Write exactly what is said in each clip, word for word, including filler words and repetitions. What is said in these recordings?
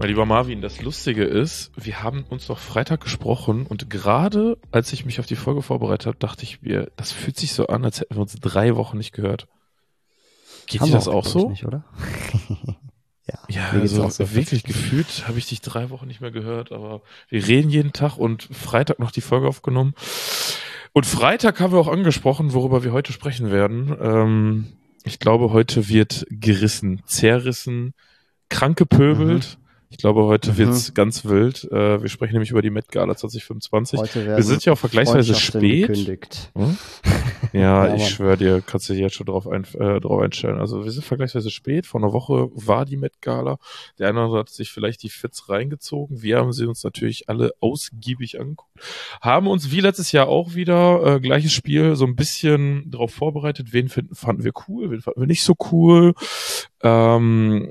Mein lieber Marvin, das Lustige ist, wir haben uns doch Freitag gesprochen und gerade als ich mich auf die Folge vorbereitet habe, dachte ich mir, das fühlt sich so an, als hätten wir uns drei Wochen nicht gehört. Geht dir das auch so? Nicht, oder? Ja, ja also so wirklich gefühlt habe ich dich drei Wochen nicht mehr gehört, aber wir reden jeden Tag und Freitag noch die Folge aufgenommen. Und Freitag haben wir auch angesprochen, worüber wir heute sprechen werden. Ähm, ich glaube, heute wird gerissen, zerrissen, krank gepöbelt. Mhm. Ich glaube, heute mhm. wird's ganz wild. Äh, wir sprechen nämlich über die Met Gala zwanzig fünfundzwanzig. Wir sind ja auch vergleichsweise spät. Hm? Ja, ja, ich schwöre dir, kannst du dich jetzt schon drauf, ein, äh, drauf einstellen. Also wir sind vergleichsweise spät. Vor einer Woche war die Met Gala. Der eine hat sich vielleicht die Fits reingezogen. Wir haben sie uns natürlich alle ausgiebig angeguckt. Haben uns wie letztes Jahr auch wieder, äh, gleiches Spiel, so ein bisschen darauf vorbereitet. Wen finden, fanden wir cool, wen fanden wir nicht so cool. Ähm,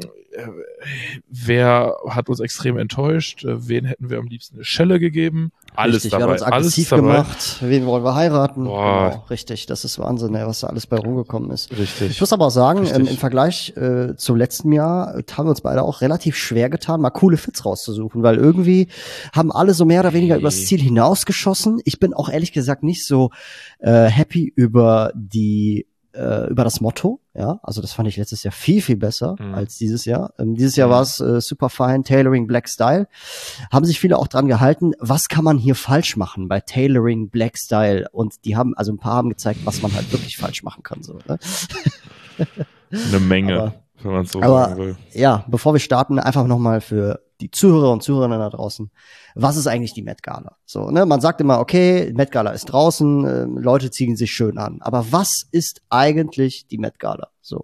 Wer hat uns extrem enttäuscht? Wen hätten wir am liebsten eine Schelle gegeben? Alles richtig, dabei. Wer hat uns aggressiv alles gemacht? Wen wollen wir heiraten? Genau, richtig. Das ist Wahnsinn, was da alles bei rumgekommen ist. Richtig. Ich muss aber auch sagen, ähm, im Vergleich äh, zum letzten Jahr äh, haben wir uns beide auch relativ schwer getan, mal coole Fits rauszusuchen, weil irgendwie haben alle so mehr oder weniger hey. übers Ziel hinausgeschossen. Ich bin auch ehrlich gesagt nicht so äh, happy über die über das Motto, ja, also das fand ich letztes Jahr viel, viel besser mhm. als dieses Jahr. Ähm, dieses Jahr mhm. war es äh, Superfine Tailoring Black Style. Haben sich viele auch dran gehalten, was kann man hier falsch machen bei Tailoring Black Style? Und die haben, also ein paar haben gezeigt, was man halt wirklich falsch machen kann. So, ne? Eine Menge, aber, wenn man so aber, sagen will. Ja, bevor wir starten, einfach nochmal für die Zuhörer und Zuhörerinnen da draußen, was ist eigentlich die Met Gala? So, ne, man sagt immer, okay, Met Gala ist draußen, äh, Leute ziehen sich schön an. Aber was ist eigentlich die Met Gala? So.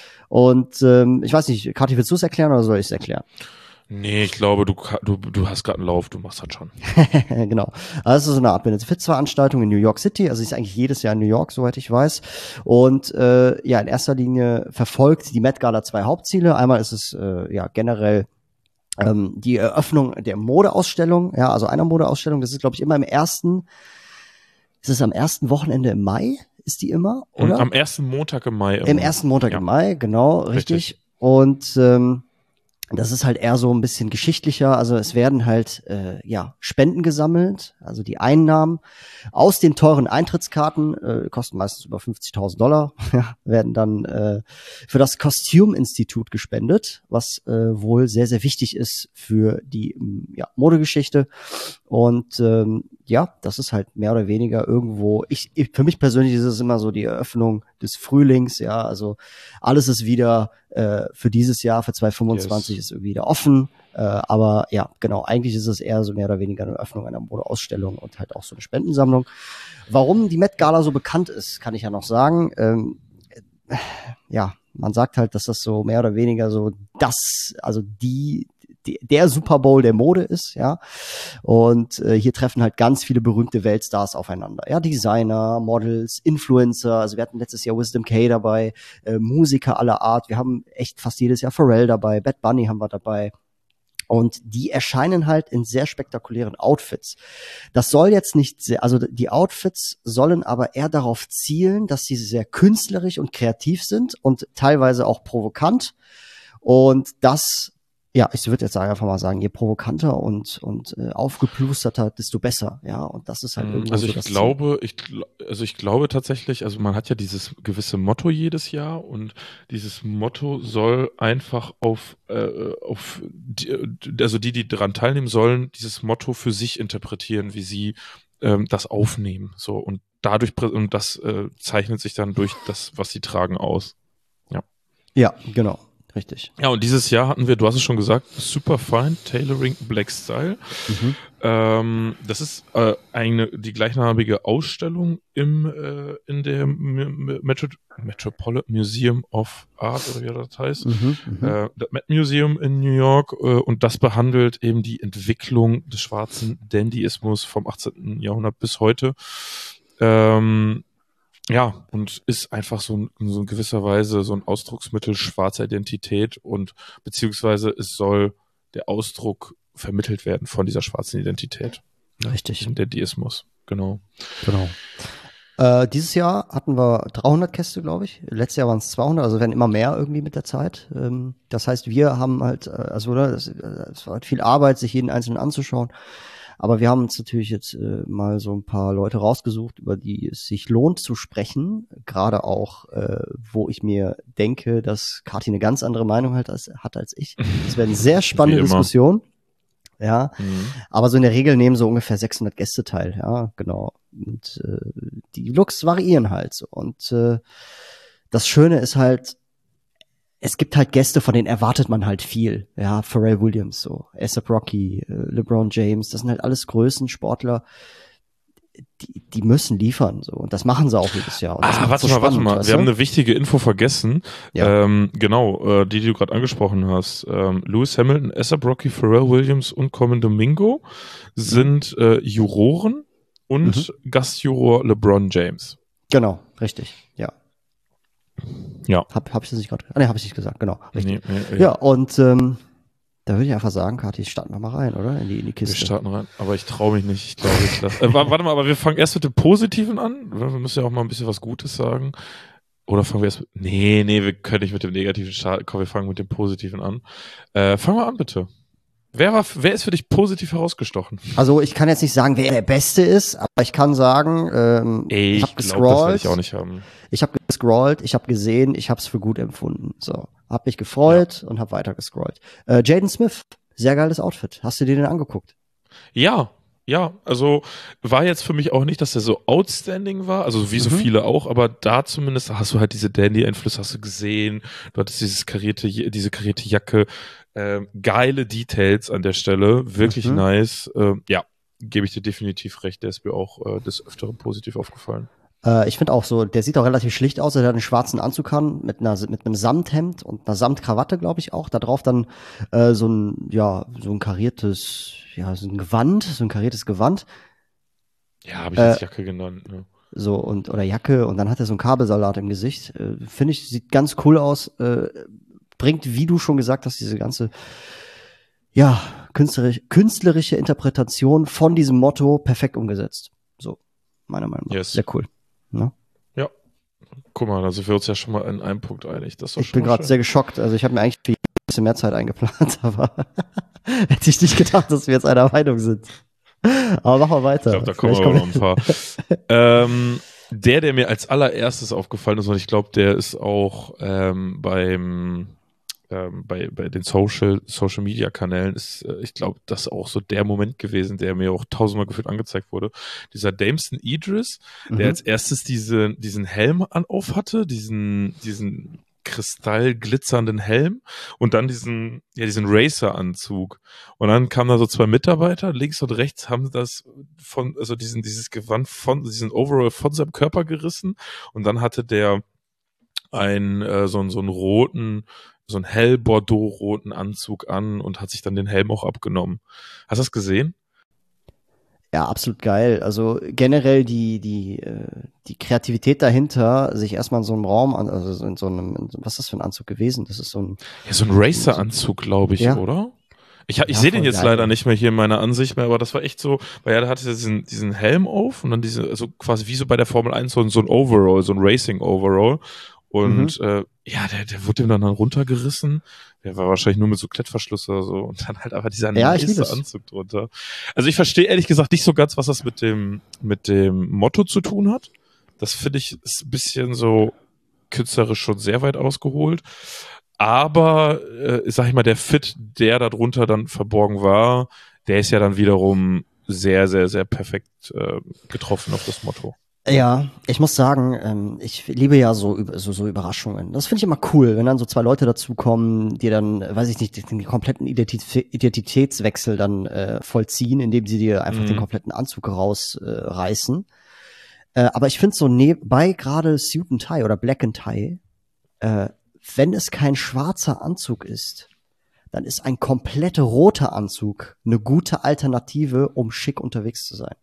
Und ähm, ich weiß nicht, Kathi, willst du es erklären oder soll ich es erklären? Nee, ich glaube, du, du, du hast gerade einen Lauf, du machst das schon. Genau. Also es ist so eine Art Benefizveranstaltung in New York City, also sie ist eigentlich jedes Jahr in New York, soweit ich weiß. Und äh, ja, in erster Linie verfolgt die Met Gala zwei Hauptziele. Einmal ist es äh, ja generell Ähm, die Eröffnung der Modeausstellung, ja, also einer Modeausstellung, das ist, glaube ich, immer im ersten, ist es am ersten Wochenende im Mai, ist die immer, oder? Am ersten Montag im Mai. Immer. Im ersten Montag ja. im Mai, genau, richtig. richtig. Und ähm, das ist halt eher so ein bisschen geschichtlicher, also es werden halt äh, ja Spenden gesammelt, also die Einnahmen aus den teuren Eintrittskarten, äh, kosten meistens über fünfzigtausend Dollar, ja, werden dann äh, für das Costume Institute gespendet, was äh, wohl sehr, sehr wichtig ist für die ja, Modegeschichte. Und ähm, ja, das ist halt mehr oder weniger irgendwo, ich, ich für mich persönlich ist es immer so die Eröffnung des Frühlings, ja, also alles ist wieder äh, für dieses Jahr, für zwanzig fünfundzwanzig yes. ist irgendwie wieder offen, äh, aber ja, genau, eigentlich ist es eher so mehr oder weniger eine Eröffnung einer Modeausstellung und halt auch so eine Spendensammlung. Warum die Met Gala so bekannt ist, kann ich ja noch sagen, ähm, äh, ja, man sagt halt, dass das so mehr oder weniger so das, also die der Super Bowl der Mode ist, ja. Und äh, hier treffen halt ganz viele berühmte Weltstars aufeinander. Ja, Designer, Models, Influencer. Also wir hatten letztes Jahr Wisdom K dabei, äh, Musiker aller Art. Wir haben echt fast jedes Jahr Pharrell dabei, Bad Bunny haben wir dabei. Und die erscheinen halt in sehr spektakulären Outfits. Das soll jetzt nicht sehr, also die Outfits sollen aber eher darauf zielen, dass sie sehr künstlerisch und kreativ sind und teilweise auch provokant. Und das Ja, ich würde jetzt einfach mal sagen, je provokanter und und äh, aufgeplusterter, desto besser, ja. Und das ist halt irgendwie also so ich das glaube, ich also ich glaube tatsächlich, also man hat ja dieses gewisse Motto jedes Jahr und dieses Motto soll einfach auf äh, auf die, also die, die daran teilnehmen sollen, dieses Motto für sich interpretieren, wie sie ähm, das aufnehmen, so und dadurch und das äh, zeichnet sich dann durch das, was sie tragen, aus. Ja. Ja, genau. Richtig. Ja, und dieses Jahr hatten wir, du hast es schon gesagt, Superfine Tailoring Black Style. Mhm. Ähm, das ist äh, eine die gleichnamige Ausstellung im äh, in der Metro Metropolitan Museum of Art, oder wie das heißt. Mhm, äh, das Met Museum in New York. Äh, und das behandelt eben die Entwicklung des schwarzen Dandyismus vom achtzehnten Jahrhundert bis heute. Ähm, Ja, und ist einfach so, ein, so in gewisser Weise so ein Ausdrucksmittel schwarzer Identität und beziehungsweise es soll der Ausdruck vermittelt werden von dieser schwarzen Identität. Richtig. Ja, der Deismus, genau. Genau. Äh, dieses Jahr hatten wir dreihundert Gäste, glaube ich. Letztes Jahr waren es zweihundert, also werden immer mehr irgendwie mit der Zeit. Ähm, das heißt, wir haben halt, äh, also oder, es, es war halt viel Arbeit, sich jeden einzelnen anzuschauen. Aber wir haben uns natürlich jetzt äh, mal so ein paar Leute rausgesucht, über die es sich lohnt zu sprechen. Gerade auch, äh, wo ich mir denke, dass Kathi eine ganz andere Meinung hat als, hat als ich. Das werden sehr spannende Diskussionen. Ja, mhm. Aber so in der Regel nehmen so ungefähr sechshundert Gäste teil, ja, genau. Und äh, die Looks variieren halt so. Und äh, das Schöne ist halt, es gibt halt Gäste, von denen erwartet man halt viel. Ja, Pharrell Williams, so, A$AP Rocky, äh, LeBron James, das sind halt alles Größensportler, die, die müssen liefern, so. Und das machen sie auch jedes Jahr. Und das ah, warte so mal, spannend, warte mal. Wir haben eine wichtige Info vergessen. Ja. Ähm, genau, äh, die, die du gerade angesprochen hast. Ähm, Lewis Hamilton, A$AP Rocky, Pharrell Williams und Common Domingo sind äh, Juroren und mhm. Gastjuror LeBron James. Genau, richtig, ja. Ja. Hab, hab ich das nicht gerade gesagt? Ah, nee, hab ich nicht gesagt, genau. Richtig. Nee, nee, ja. ja, und ähm, da würde ich einfach sagen, Kathi, starten wir mal rein, oder? In die, in die Kiste. Wir starten rein, aber ich traue mich nicht. Ich glaube, ich lasse. Äh, warte mal, aber wir fangen erst mit dem Positiven an. Wir müssen ja auch mal ein bisschen was Gutes sagen. Oder fangen wir erst mit. Nee, nee, wir können nicht mit dem Negativen starten. Komm, wir fangen mit dem Positiven an. Äh, fangen wir an, bitte. Wer war, wer ist für dich positiv herausgestochen? Also ich kann jetzt nicht sagen, wer der Beste ist, aber ich kann sagen, ähm, Ey, ich habe gescrollt. Das werde ich auch nicht haben. Ich habe gescrollt, ich habe gesehen, ich habe es für gut empfunden. So, hab mich gefreut ja. und habe weiter gescrollt. Äh, Jaden Smith, sehr geiles Outfit. Hast du dir den angeguckt? Ja, ja. Also war jetzt für mich auch nicht, dass der so outstanding war, also wie so mhm. viele auch, aber da zumindest hast du halt diese Dandy-Einflüsse, hast du gesehen. Du hattest dieses karierte, diese karierte Jacke. Ähm, geile Details an der Stelle, wirklich mhm. nice. Ähm, ja, gebe ich dir definitiv recht, der ist mir auch äh, des Öfteren positiv aufgefallen. Äh, ich finde auch so, der sieht auch relativ schlicht aus, er hat einen schwarzen Anzug an, mit einer mit einem Samthemd und einer Samtkrawatte, glaube ich auch. Da drauf dann äh, so ein, ja, so ein kariertes, ja, so ein Gewand, so ein kariertes Gewand. Ja, habe ich jetzt äh, Jacke genannt, ne? So, und, oder Jacke, und dann hat er so einen Kabelsalat im Gesicht. Äh, finde ich, sieht ganz cool aus, äh, bringt, wie du schon gesagt hast, diese ganze, ja, künstlerische, künstlerische Interpretation von diesem Motto perfekt umgesetzt. So, meiner Meinung nach. Yes. Sehr cool. Ne? Ja. Guck mal, da sind wir uns ja schon mal in einem Punkt einig. Das ist doch ich schon bin gerade sehr geschockt. Also ich habe mir eigentlich ein bisschen mehr Zeit eingeplant, aber hätte ich nicht gedacht, dass wir jetzt einer Meinung sind. Aber machen wir weiter. Ich glaube, da kommen wir noch ein paar. ähm, der, der mir als allererstes aufgefallen ist, und ich glaube, der ist auch ähm, beim ähm, bei, bei den Social, Social Media Kanälen, ist, äh, ich glaube, das auch so der Moment gewesen, der mir auch tausendmal gefühlt angezeigt wurde. Dieser Damson Idris, mhm. der als erstes diese, diesen Helm an auf hatte, diesen, diesen kristallglitzernden Helm und dann diesen, ja, diesen Racer-Anzug. Und dann kamen da so zwei Mitarbeiter, links und rechts haben das von, also diesen, dieses Gewand von, diesen Overall von seinem Körper gerissen. Und dann hatte der ein, äh, so, so einen roten, so einen hell Bordeaux-roten Anzug an und hat sich dann den Helm auch abgenommen. Hast du das gesehen? Ja, absolut geil. Also generell die die äh, die Kreativität dahinter, sich erstmal in so einem Raum, an, also in so einem, in so, was ist das für ein Anzug gewesen? Das ist so ein ja, so ein Racer-Anzug, glaube ich, ja. oder? Ich, ich ja, sehe den jetzt geil. leider nicht mehr hier in meiner Ansicht mehr, aber das war echt so, weil ja, da hatte diesen diesen Helm auf und dann diese, also quasi wie so bei der Formel eins so, so ein Overall, so ein Racing-Overall. Und mhm. äh, ja, der, der wurde ihm dann, dann runtergerissen. Der war wahrscheinlich nur mit so Klettverschluss oder so. Und dann halt einfach dieser ja, nice Anzug drunter. Also ich verstehe ehrlich gesagt nicht so ganz, was das mit dem mit dem Motto zu tun hat. Das finde ich ist ein bisschen so künstlerisch schon sehr weit ausgeholt. Aber, äh, sag ich mal, der Fit, der da drunter dann verborgen war, der ist ja dann wiederum sehr, sehr, sehr perfekt äh, getroffen auf das Motto. Ja, ich muss sagen, ähm, ich liebe ja so, so, so Überraschungen. Das finde ich immer cool, wenn dann so zwei Leute dazukommen, die dann, weiß ich nicht, den kompletten Identitä- Identitätswechsel dann äh, vollziehen, indem sie dir einfach mhm. den kompletten Anzug rausreißen. Äh, äh, aber ich finde so nebenbei gerade Suit and Tie oder Black and Tie, äh, wenn es kein schwarzer Anzug ist, dann ist ein komplett roter Anzug eine gute Alternative, um schick unterwegs zu sein.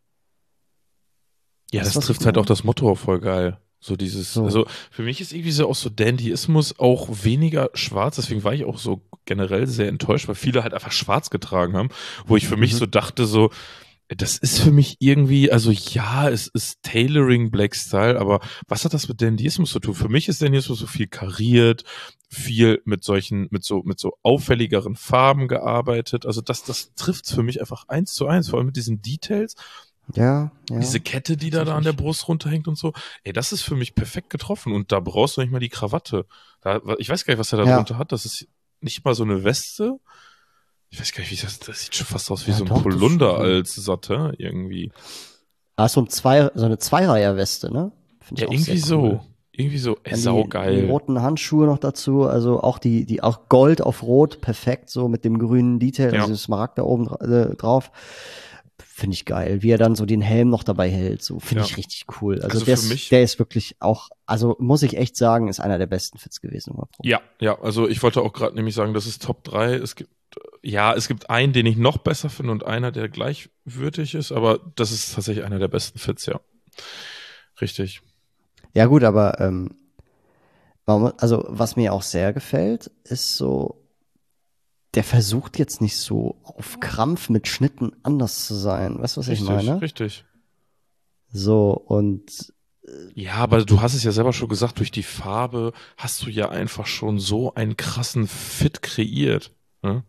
Ja, das, das trifft halt auch das Motto auch voll geil. So dieses, so. Also für mich ist irgendwie so auch so Dandyismus auch weniger schwarz, deswegen war ich auch so generell sehr enttäuscht, weil viele halt einfach schwarz getragen haben, wo ich für mich mhm. so dachte so, Das ist für mich irgendwie, also ja, es ist Tailoring Black Style, aber was hat das mit Dandyismus zu tun? Für mich ist Dandyismus so viel kariert, viel mit solchen, mit so, mit so auffälligeren Farben gearbeitet. Also das, das trifft's für mich einfach eins zu eins, vor allem mit diesen Details. Ja, ja. Diese Kette, die da, da an der Brust runterhängt und so. Ey, das ist für mich perfekt getroffen und da brauchst du nicht mal die Krawatte. Da, ich weiß gar nicht, was er da Ja. drunter hat. Das ist nicht mal so eine Weste. Ich weiß gar nicht, wie das, das sieht schon fast aus wie Ja, so ein doch, Polunder das- als Satte irgendwie. Ah, so, ein zwei, so eine Zweireiher-Weste, ne? Find ich Ja, auch irgendwie sehr cool. so. Irgendwie so, ey, Dann die, die saugeil. roten Handschuhe noch dazu, also auch die, die auch Gold auf Rot, perfekt, so mit dem grünen Detail, Ja. also das Smaragd da oben dra- äh, drauf. Finde ich geil, wie er dann so den Helm noch dabei hält, so finde Ja. ich richtig cool. Also, Also der, für ist, mich- der ist wirklich auch, also muss ich echt sagen, ist einer der besten Fits gewesen. im Pro. Ja, ja, also ich wollte auch gerade nämlich sagen, das ist Top drei. Es gibt, ja, es gibt einen, den ich noch besser finde und einer, der gleichwürdig ist, aber das ist tatsächlich einer der besten Fits, ja. Richtig. Ja gut, aber ähm, man mu- also was mir auch sehr gefällt, ist so, der versucht jetzt nicht so auf Krampf mit Schnitten anders zu sein. Weißt du, was Richtig, ich meine? richtig. So, und Ja, aber du hast es ja selber schon gesagt, durch die Farbe hast du ja einfach schon so einen krassen Fit kreiert. Ne?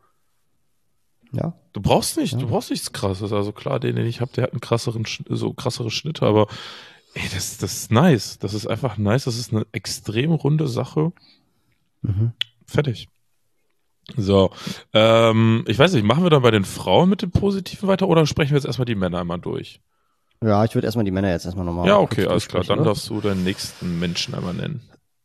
ja, Du brauchst nicht, Ja. du brauchst nichts krasses. Also klar, den, den ich habe, der hat einen krasseren, Sch- so krassere Schnitte, aber ey, das, das ist nice. Das ist einfach nice. Das ist eine extrem runde Sache. mhm. Fertig. So, ähm, ich weiß nicht, machen wir dann bei den Frauen mit dem Positiven weiter oder sprechen wir jetzt erstmal die Männer einmal durch? Ja, ich würde erstmal die Männer jetzt erstmal nochmal. Ja, okay, alles klar. Dann ne? darfst du deinen nächsten Menschen einmal nennen.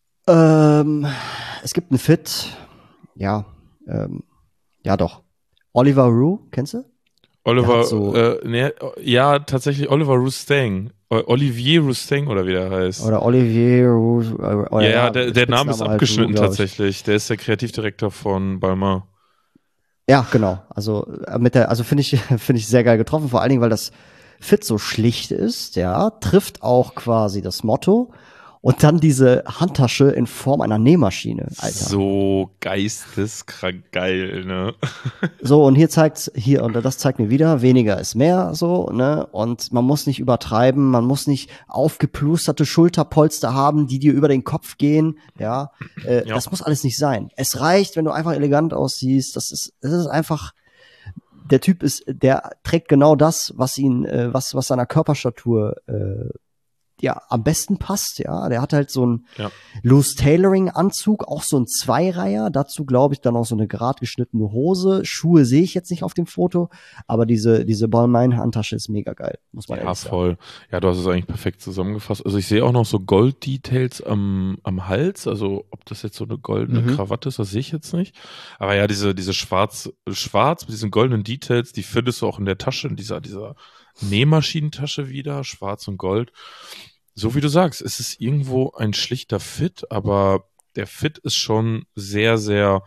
Ähm, es gibt einen Fit, ja, ähm, ja doch. Oliver Rue, kennst du? Oliver, hat so- äh, nee, ja, tatsächlich Oliver Rousteng. O- Olivier Rousteng oder wie der heißt. Oder Olivier Rue. äh, Oder ja, ja, der, der Name ist Spitzname halt abgeschnitten Rue, glaub ich. tatsächlich. Der ist der Kreativdirektor von Balmain. Ja, genau. Also äh, mit der, also finde ich, finde ich sehr geil getroffen, vor allen Dingen, weil das Fit so schlicht ist, ja, trifft auch quasi das Motto. Und dann diese Handtasche in Form einer Nähmaschine, Alter. So geisteskrank geil, ne? So, und hier zeigt's, hier, und das zeigt mir wieder, weniger ist mehr, so, ne, und man muss nicht übertreiben, man muss nicht aufgeplusterte Schulterpolster haben, die dir über den Kopf gehen, ja, äh, Ja. das muss alles nicht sein. Es reicht, wenn du einfach elegant aussiehst, das ist, das ist einfach, der Typ ist, der trägt genau das, was ihn, äh, was, was seiner Körperstatur, äh, ja, am besten passt, ja. Der hat halt so ein Ja. Loose Tailoring Anzug, auch so ein Zweireiher, dazu glaube ich dann auch so eine gerade geschnittene Hose. Schuhe sehe ich jetzt nicht auf dem Foto, aber diese, diese Balmain Handtasche ist mega geil, muss man Ja, ehrlich sagen. voll. Ja, du hast es eigentlich perfekt zusammengefasst. Also ich sehe auch noch so Gold-Details am, am Hals. Also ob das jetzt so eine goldene Mhm. Krawatte ist, das sehe ich jetzt nicht. Aber ja, diese, diese schwarz, schwarz mit diesen goldenen Details, die findest du auch in der Tasche, in dieser, dieser Nähmaschinentasche wieder, schwarz und gold. So wie du sagst, es ist irgendwo ein schlichter Fit, aber der Fit ist schon sehr, sehr,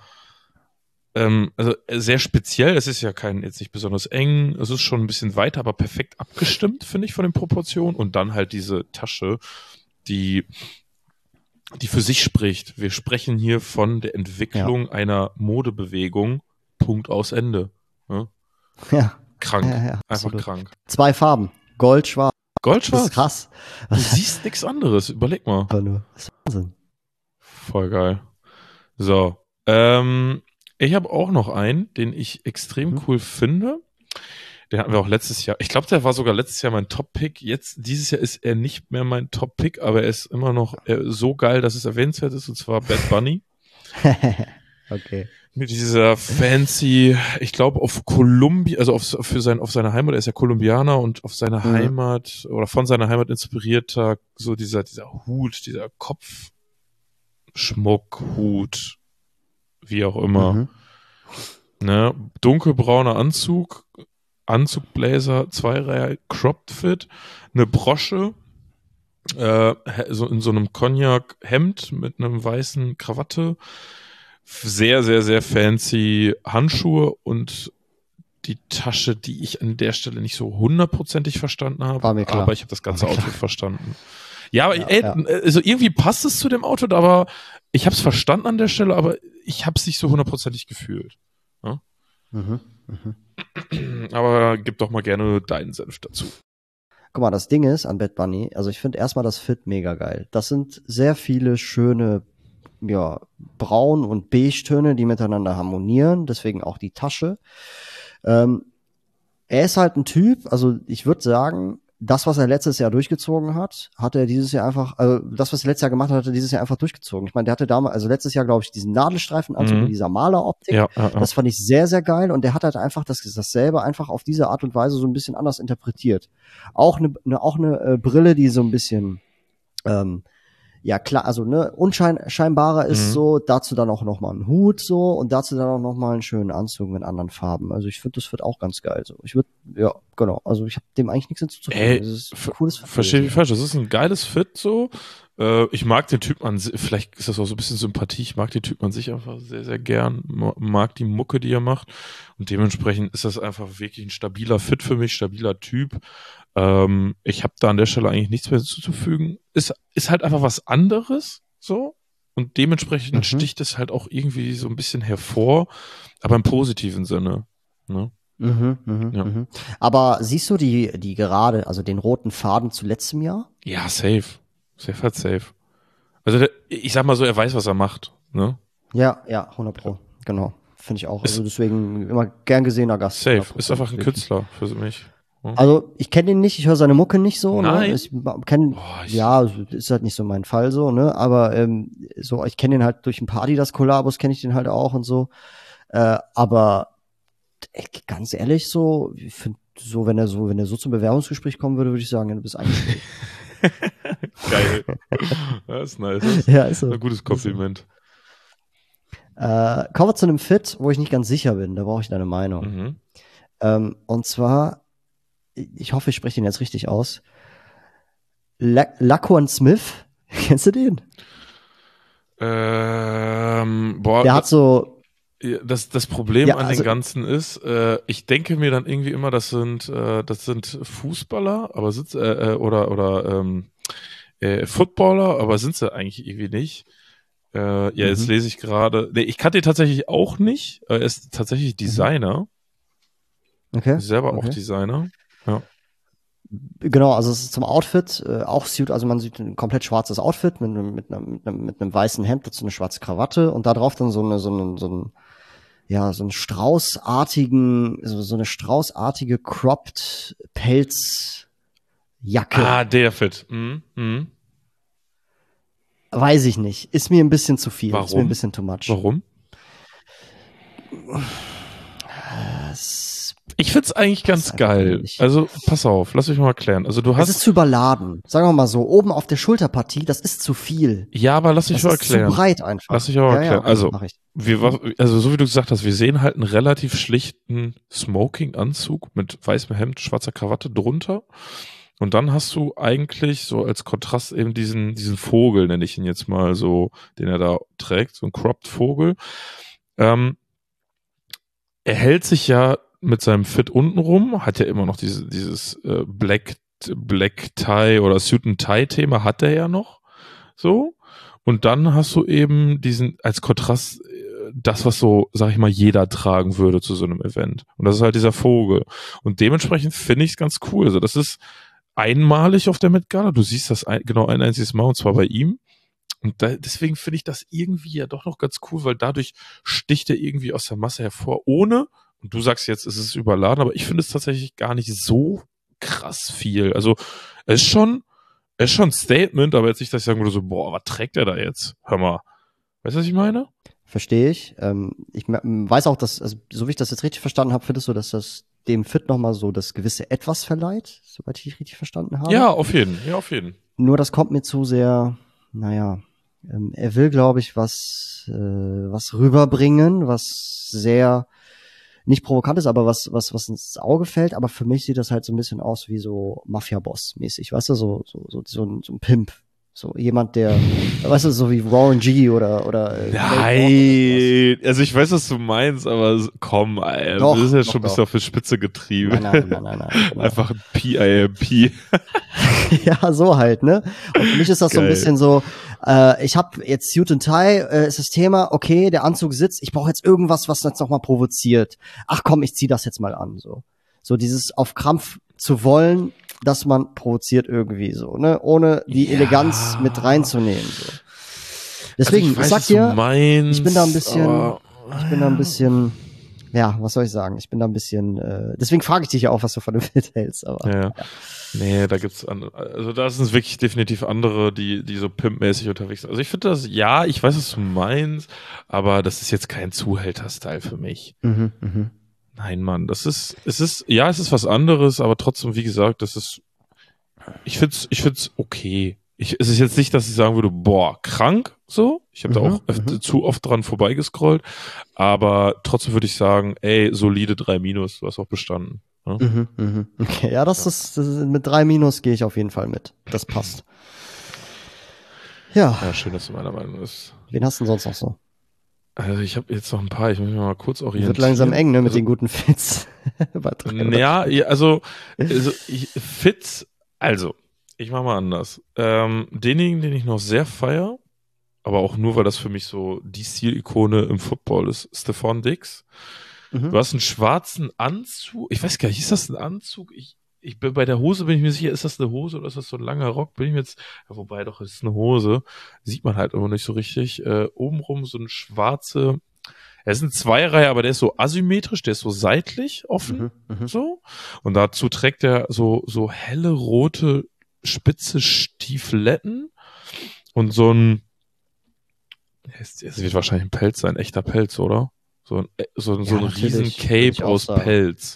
ähm, also sehr speziell. Es ist ja kein, jetzt nicht besonders eng, es ist schon ein bisschen weiter, aber perfekt abgestimmt, finde ich, von den Proportionen. Und dann halt diese Tasche, die, die für sich spricht. Wir sprechen hier von der Entwicklung einer Modebewegung. Punkt aus Ende. Ja? Ja, Krank. ja, ja, Einfach absolut. krank. Zwei Farben, Gold, Schwarz. Das Goldschwarz. ist krass. Du siehst nichts anderes. Überleg mal. Einfach nur. Das ist Wahnsinn. Voll geil. So. Ähm, ich habe auch noch einen, den ich extrem Mhm. cool finde. Den hatten wir auch letztes Jahr. Ich glaube, der war sogar letztes Jahr mein Top-Pick. Jetzt, dieses Jahr ist er nicht mehr mein Top-Pick, aber er ist immer noch äh, so geil, dass es erwähnenswert ist, und zwar Bad Bunny. Okay. Mit dieser fancy, ich glaube auf Kolumbien, also auf, für sein, auf seine Heimat, er ist ja Kolumbianer und auf seine Mhm. Heimat oder von seiner Heimat inspirierter, so dieser, dieser Hut, dieser Kopfschmuck, Hut, wie auch immer. Mhm. Ne? Dunkelbrauner Anzug, Anzugblazer, Zweireiher, Cropped Fit, eine Brosche, äh, so in so einem Cognac-Hemd mit einem weißen Krawatte, sehr, sehr, sehr fancy Handschuhe und die Tasche, die ich an der Stelle nicht so hundertprozentig verstanden habe, War mir klar. aber ich habe das ganze War mir Outfit verstanden. Ja, aber Ja, ey, ja. also irgendwie passt es zu dem Outfit, aber ich habe es verstanden an der Stelle, aber ich habe es nicht so hundertprozentig gefühlt. Ja? Mhm. Mhm. Aber gib doch mal gerne deinen Senf dazu. Guck mal, das Ding ist an Bad Bunny, also ich finde erstmal das Fit mega geil. Das sind sehr viele schöne, ja, Braun- und Beige-Töne, die miteinander harmonieren, deswegen auch die Tasche. Ähm, er ist halt ein Typ, also ich würde sagen, das, was er letztes Jahr durchgezogen hat, hat er dieses Jahr einfach, also das, was er letztes Jahr gemacht hat, hat er dieses Jahr einfach durchgezogen. Ich meine, der hatte damals, also letztes Jahr, glaube ich, diesen Nadelstreifenanzug Mhm. mit dieser Maleroptik. Ja, ja, ja. Das fand ich sehr, sehr geil. Und der hat halt einfach das, dasselbe einfach auf diese Art und Weise so ein bisschen anders interpretiert. Auch eine, eine, auch eine äh, Brille, die so ein bisschen, ähm, ja klar, also ne, unscheinbarer ist Mhm. so, dazu dann auch noch mal ein Hut so und dazu dann auch noch mal einen schönen Anzug mit anderen Farben. Also ich finde, das wird auch ganz geil so. Ich würde, ja, genau, also ich habe dem eigentlich nichts hinzuzufügen. Ey, Das ist ein ver cooles Fit verstehe gewesen. mich falsch, das ist ein geiles Fit so. Äh, ich mag den Typ an sich, vielleicht ist das auch so ein bisschen Sympathie, ich mag den Typ an sich einfach sehr, sehr gern, ma- mag die Mucke, die er macht und dementsprechend ist das einfach wirklich ein stabiler Fit für mich, stabiler Typ. Ähm, ich habe da an der Stelle eigentlich nichts mehr hinzuzufügen. Ist, ist halt einfach was anderes so und dementsprechend Mhm. sticht es halt auch irgendwie so ein bisschen hervor, aber im positiven Sinne. Ne? Mhm, mhm, Ja. mhm. Aber siehst du die, die gerade, also den roten Faden zu letztem Jahr? Ja, safe. Safe hat safe. Also der, ich sag mal so, er weiß, was er macht. Ne? Ja, ja, hundert Pro. Genau. Finde ich auch. Also Ist deswegen immer gern gesehener Gast, hundert safe. Ist Prozent. einfach ein Künstler für mich. Ja. Also ich kenne ihn nicht, ich höre seine Mucke nicht so, ne? Nein. Ich kenne, Boah, ich, ja, ist halt nicht so mein Fall so, ne? Aber ähm, so, ich kenne ihn halt durch ein paar Adidas-Kollabos, kenne ich den halt auch und so. Äh, aber ey, ganz ehrlich, so, ich finde so, wenn er so, wenn er so zum Bewerbungsgespräch kommen würde, würde ich sagen, ja, du bist eingestellt. geil. Das ist nice. Das ist Ja, ist so. ein gutes Kompliment. Äh, kommen wir zu einem Fit, wo ich nicht ganz sicher bin. Da brauche ich deine Meinung. Mhm. Ähm, und zwar, ich hoffe, ich spreche den jetzt richtig aus. La- Laquan Smith, kennst du den? Ähm, boah, Der hat so, das, das Problem ja, an also, den Ganzen ist, äh, ich denke mir dann irgendwie immer, das sind, äh, das sind Fußballer, aber sind äh, äh, oder oder ähm, äh, Footballer, aber sind sie eigentlich irgendwie nicht. Äh, ja, jetzt mhm. lese ich gerade. Nee, ich kannte ihn tatsächlich auch nicht. Er ist tatsächlich Designer. Okay, Ist selber auch okay. Designer. Ja. Genau, also es ist zum Outfit, äh, auch Suit, also man sieht ein komplett schwarzes Outfit mit einem, mit einem, mit einem, mit einem weißen Hemd, dazu eine schwarze Krawatte und da drauf dann so eine, so eine, so ein, ja, so einen straußartigen, so, so eine straußartige cropped Pelzjacke. Ah, der Fit. Mhm. Mhm. Weiß ich nicht. Ist mir ein bisschen zu viel. Warum? Ist mir ein bisschen too much. Warum? Es, Ich find's eigentlich ganz geil. Also, pass auf, lass mich mal erklären. Also, du hast. Es ist zu überladen. Sagen wir mal so, oben auf der Schulterpartie, das ist zu viel. Ja, aber lass mich das mal ist erklären. Zu breit einfach. Lass mich aber ja, erklären. Ja, okay, also, mach ich. wir, also, so wie du gesagt hast, wir sehen halt einen relativ schlichten Smoking-Anzug mit weißem Hemd, schwarzer Krawatte drunter. Und dann hast du eigentlich so als Kontrast eben diesen, diesen Vogel, nenne ich ihn jetzt mal so, den er da trägt, so ein Cropped Vogel. Ähm, er hält sich ja mit seinem Fit unten rum, hat ja immer noch diese, dieses äh, Black, Black Tie oder Suit and Tie Thema hat er ja noch. So. Und dann hast du eben diesen, als Kontrast, äh, das, was so, sag ich mal, jeder tragen würde zu so einem Event. Und das ist halt dieser Vogel. Und dementsprechend finde ich es ganz cool. Also das ist einmalig auf der Met Gala. Du siehst das ein, genau ein einziges Mal und zwar bei ihm. Und da, deswegen finde ich das irgendwie ja doch noch ganz cool, weil dadurch sticht er irgendwie aus der Masse hervor, ohne, und du sagst jetzt, es ist überladen, aber ich finde es tatsächlich gar nicht so krass viel. Also es ist schon, es ist schon ein Statement, aber jetzt nicht, dass ich sagen würde so, boah, was trägt er da jetzt? Hör mal. Weißt du, was ich meine? Verstehe ich. Ähm, ich weiß auch, dass, also, so wie ich das jetzt richtig verstanden habe, findest du, dass das dem Fit nochmal so das gewisse Etwas verleiht, soweit ich richtig verstanden habe? Ja, auf jeden, ja, auf jeden. Nur das kommt mir zu sehr, naja, ähm, er will, glaube ich, was, äh, was rüberbringen, was sehr, nicht provokant ist, aber was, was, was ins Auge fällt, aber für mich sieht das halt so ein bisschen aus wie so Mafia-Boss-mäßig, weißt du, so, so, so, so ein, so ein Pimp. So jemand, der, weißt du, so wie Warren G oder oder Nein, also ich weiß, was du meinst, aber komm, Alter, doch, das ist ja doch, schon ein bisschen auf die Spitze getrieben. Nein, nein, nein, nein, nein. Genau. Einfach ein P I M P. Ja, so halt, ne? Und für mich ist das Geil. So ein bisschen so, äh, ich habe jetzt Suit and Tie, äh, ist das Thema, okay, der Anzug sitzt, ich brauche jetzt irgendwas, was jetzt nochmal provoziert. Ach komm, ich zieh das jetzt mal an, so. So dieses auf Krampf zu wollen, dass man provoziert irgendwie so, ne? Ohne die ja. Eleganz mit reinzunehmen, so. Deswegen, also ich, weiß, ich sag dir, meinst, ich bin da ein bisschen, aber, ich bin da ein bisschen, ja, was soll ich sagen? Ich bin da ein bisschen, äh, deswegen frage ich dich ja auch, was du von dem Fit hältst, aber. Ja. ja. Nee, da gibt's andere, also da sind es wirklich definitiv andere, die, die so pimpmäßig unterwegs sind. Also ich finde das, ja, ich weiß, was du meinst, aber das ist jetzt kein Zuhälter-Style für mich. Mhm, mhm. Nein, Mann, das ist, es ist, ja, es ist was anderes, aber trotzdem, wie gesagt, das ist, ich find's, ich find's okay. Ich, es ist jetzt nicht, dass ich sagen würde, boah, krank, so. Ich habe mhm, da auch öfter, zu oft dran vorbeigescrollt, aber trotzdem würde ich sagen, ey, solide drei Minus, du hast auch bestanden. Ja? Mhm, mhm. Okay, ja, das, ja. Ist, das ist, mit drei Minus gehe ich auf jeden Fall mit. Das passt. Ja. Ja, schön, dass du meiner Meinung bist. Wen hast du denn sonst noch so? Also ich habe jetzt noch ein paar, ich muss mich mal kurz orientieren. Wird langsam eng, ne, mit also, den guten Fits. ja, ja, also, also ich, Fits, also, ich mach mal anders. Ähm, denjenigen, den ich noch sehr feier, aber auch nur, weil das für mich so die Stilikone im Football ist, Stephon Diggs. Mhm. Du hast einen schwarzen Anzug, ich weiß gar nicht, ist das ein Anzug? Ich, ich bin bei der Hose, bin ich mir sicher, ist das eine Hose oder ist das so ein langer Rock? Bin ich mir jetzt, ja, wobei doch, es ist eine Hose, sieht man halt immer nicht so richtig. Äh, obenrum so ein schwarze, er ist ein Zweireihe, aber der ist so asymmetrisch, der ist so seitlich offen, mhm, so. Und dazu trägt er so, so helle rote, spitze Stiefeletten und so ein, es wird wahrscheinlich ein Pelz sein, echter Pelz, oder? So ein, so, ja, so ein riesen Cape aus sagen. Pelz.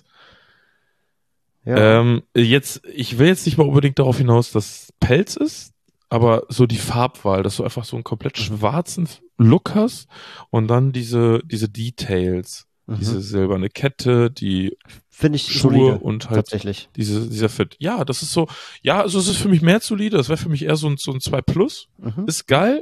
Ja. Ähm, jetzt, ich will jetzt nicht mal unbedingt darauf hinaus, dass Pelz ist, aber so die Farbwahl, dass du einfach so einen komplett schwarzen Look hast und dann diese, diese Details, mhm. diese silberne Kette, die Finde ich Schuhe solide, und halt tatsächlich. Diese, dieser Fit. Ja, das ist so, ja, also es ist für mich mehr solide, das wäre für mich eher so ein, so ein zwei Plus. Mhm. Ist geil.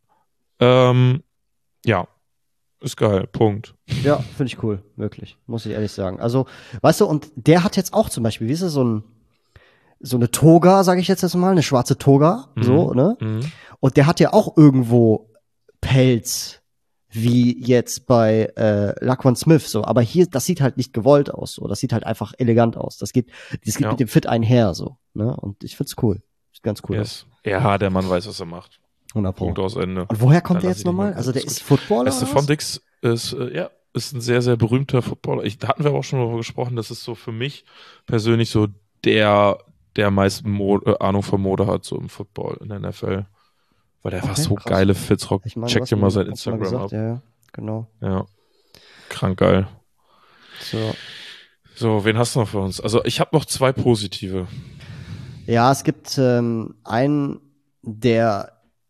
Ähm, ja. Ist geil, Punkt. Ja, finde ich cool, wirklich, muss ich ehrlich sagen. Also, weißt du, und der hat jetzt auch zum Beispiel, wie ist es, so ein, so eine Toga, sage ich jetzt erstmal, eine schwarze Toga, mhm. so, ne? Mhm. Und der hat ja auch irgendwo Pelz, wie jetzt bei äh, Laquan Smith, so. Aber hier, das sieht halt nicht gewollt aus, so. Das sieht halt einfach elegant aus. Das geht, das geht ja. mit dem Fit einher, so, ne? Und ich find's cool. Sieht ganz cool yes. aus. Ja, der Mann weiß, was er macht. hundert Pro. Punkt aus Ende. Und woher kommt der jetzt nochmal? Also der ist Footballer? Stephon Diggs ist, äh, ja, ist ein sehr, sehr berühmter Footballer. Ich, da hatten wir aber auch schon darüber gesprochen, das ist so für mich persönlich so der, der am meisten Mo- äh, Ahnung von Mode hat, so im Football, in der N F L. Weil der okay, einfach so krass. Geile Fits rockt. Ich mein, check dir mal sein Instagram mal gesagt, ab. Ja, ja, genau. Ja. Krank geil. So. So, wen hast du noch für uns? Also ich habe noch zwei positive. Ja, es gibt ähm, einen, der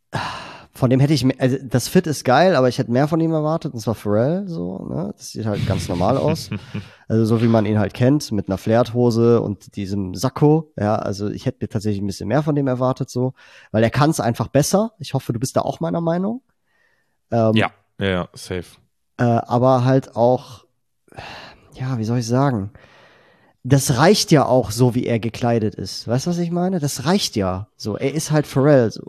von dem hätte ich mehr, also das Fit ist geil, aber ich hätte mehr von ihm erwartet, und zwar Pharrell, so, ne? Das sieht halt ganz normal aus. Also so wie man ihn halt kennt, mit einer Flairthose und diesem Sakko, ja, also ich hätte mir tatsächlich ein bisschen mehr von dem erwartet, so, weil er kann es einfach besser. Ich hoffe, du bist da auch meiner Meinung. Ähm, ja, ja, ja, safe. Äh, aber halt auch, ja, wie soll ich sagen, das reicht ja auch so, wie er gekleidet ist. Weißt du, was ich meine? Das reicht ja so. Er ist halt Pharrell, so.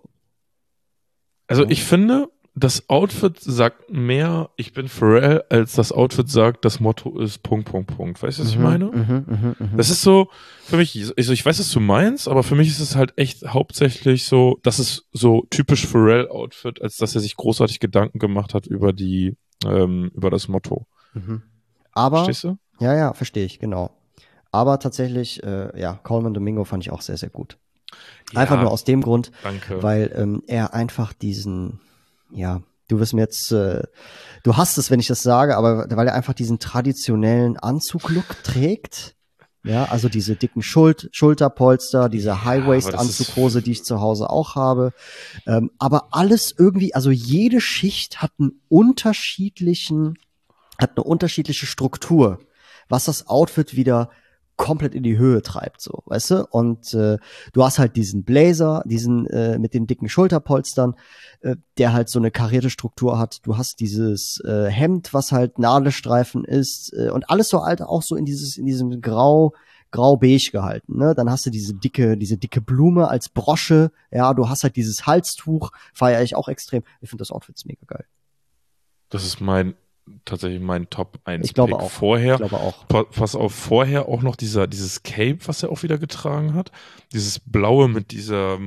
Also ich finde, das Outfit sagt mehr, ich bin Pharrell, als das Outfit sagt, das Motto ist Punkt, Punkt, Punkt. Weißt du, was ich meine? Mhm, mh, mh. Das ist so, für mich, also ich weiß, was du meinst, aber für mich ist es halt echt hauptsächlich so, das ist so typisch Pharrell-Outfit, als dass er sich großartig Gedanken gemacht hat über die, ähm, über das Motto. Mhm. Aber, verstehst du? Ja, ja, verstehe ich, genau. Aber tatsächlich, äh, ja, Coleman Domingo fand ich auch sehr, sehr gut. Ja, einfach nur aus dem Grund, danke. weil ähm, er einfach diesen, ja, du wirst mir jetzt, äh, du hast es, wenn ich das sage, aber weil er einfach diesen traditionellen Anzug-Look trägt, ja, also diese dicken Schul- Schulterpolster, diese ja, High-Waist-Anzughose, die ich zu Hause auch habe, ähm, aber alles irgendwie, also jede Schicht hat einen unterschiedlichen, hat eine unterschiedliche Struktur, was das Outfit wieder komplett in die Höhe treibt, so, weißt du? Und äh, du hast halt diesen Blazer, diesen äh, mit den dicken Schulterpolstern, äh, der halt so eine karierte Struktur hat. Du hast dieses äh, Hemd, was halt Nadelstreifen ist äh, und alles so halt auch so in dieses in diesem Grau grau-beige gehalten, ne? Dann hast du diese dicke diese dicke Blume als Brosche. Ja, du hast halt dieses Halstuch, feiere ich auch extrem. Ich finde das Outfit mega geil. Das ist mein tatsächlich mein Top eins Ich glaube Pick. auch. Vorher, ich glaube auch. pass auf, vorher auch noch dieser, dieses Cape, was er auch wieder getragen hat. Dieses Blaue mit dieser,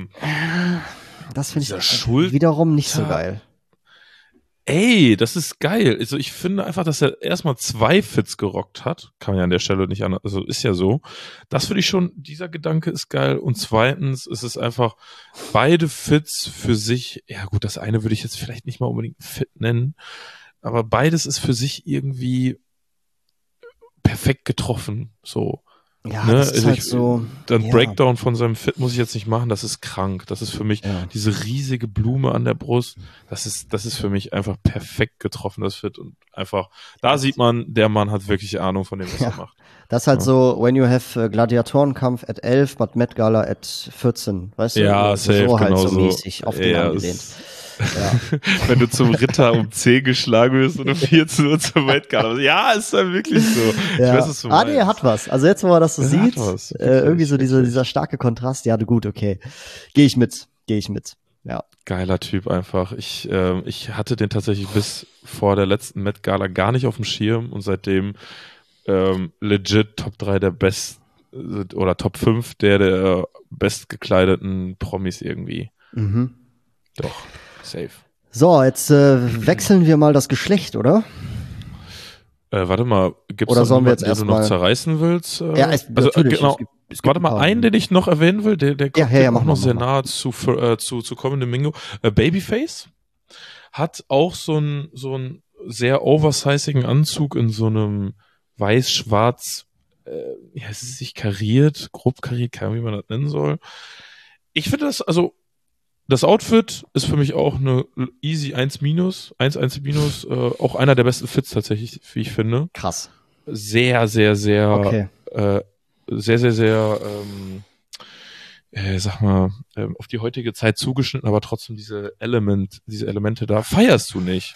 das finde ich Schulter. wiederum nicht so geil. Ey, das ist geil. Also ich finde einfach, dass er erstmal zwei Fits gerockt hat. Kann man ja an der Stelle nicht anders, also ist ja so. Das finde ich schon, dieser Gedanke ist geil. Und zweitens ist es einfach beide Fits für sich, ja gut, das eine würde ich jetzt vielleicht nicht mal unbedingt Fit nennen, aber beides ist für sich irgendwie perfekt getroffen, so. Ja, ne? das ist also halt ich, so. Dann ja. Breakdown von seinem Fit muss ich jetzt nicht machen, das ist krank. Das ist für mich Ja. diese riesige Blume an der Brust, das ist, das ist für mich einfach perfekt getroffen, das Fit. Und einfach, da sieht man, der Mann hat wirklich Ahnung von dem, was Ja. er macht. Das ist halt Ja. so, when you have uh, Gladiatorenkampf at elf, but Met Gala at vierzehn, weißt du? Ja, so, safe, so halt genau so so. mäßig auf den Ja, angelehnt. es- Ja. Wenn du zum Ritter um zehn geschlagen wirst und um vierzehn Uhr zum Wettkampf. Ja, ist dann wirklich so. Ich Ja. weiß, was du ah, nee, er meinst. hat was. Also jetzt, wo man das so Er sieht, hat was, äh, irgendwie so wirklich, dieser, wirklich. dieser starke Kontrast, ja, gut, okay. Gehe ich mit, gehe ich mit. Ja. Geiler Typ einfach. Ich, ähm, ich hatte den tatsächlich bis vor der letzten Met Gala gar nicht auf dem Schirm und seitdem ähm, legit Top drei der best oder Top fünf der der bestgekleideten Promis irgendwie. Mhm. Doch, safe. So, jetzt äh, wechseln wir mal das Geschlecht, oder? Äh, warte mal, gibt's Oder noch sollen wir jemanden, jetzt den du noch erstmal- zerreißen willst? Äh, Ja, es, also, äh, natürlich. genau. Es gibt, es gibt Warte ein mal, paar. einen, den ich noch erwähnen will, der, der kommt ja, ja, auch mach noch mal, sehr mach nah zu, äh, zu, zu Common Domingo. Äh, Babyface hat auch so einen so einen sehr oversizigen Anzug in so einem weiß-schwarz, äh, ja, es ist nicht kariert, grob kariert, keine Ahnung, wie man das nennen soll. Ich finde das, also, das Outfit ist für mich auch eine easy eins minus, eins eins minus, äh, auch einer der besten Fits tatsächlich, wie ich finde. Krass. Sehr, sehr, sehr, Okay. äh, sehr, sehr, sehr, ähm, äh, sag mal, ähm, auf die heutige Zeit zugeschnitten, aber trotzdem diese Element, diese Elemente da feierst du nicht.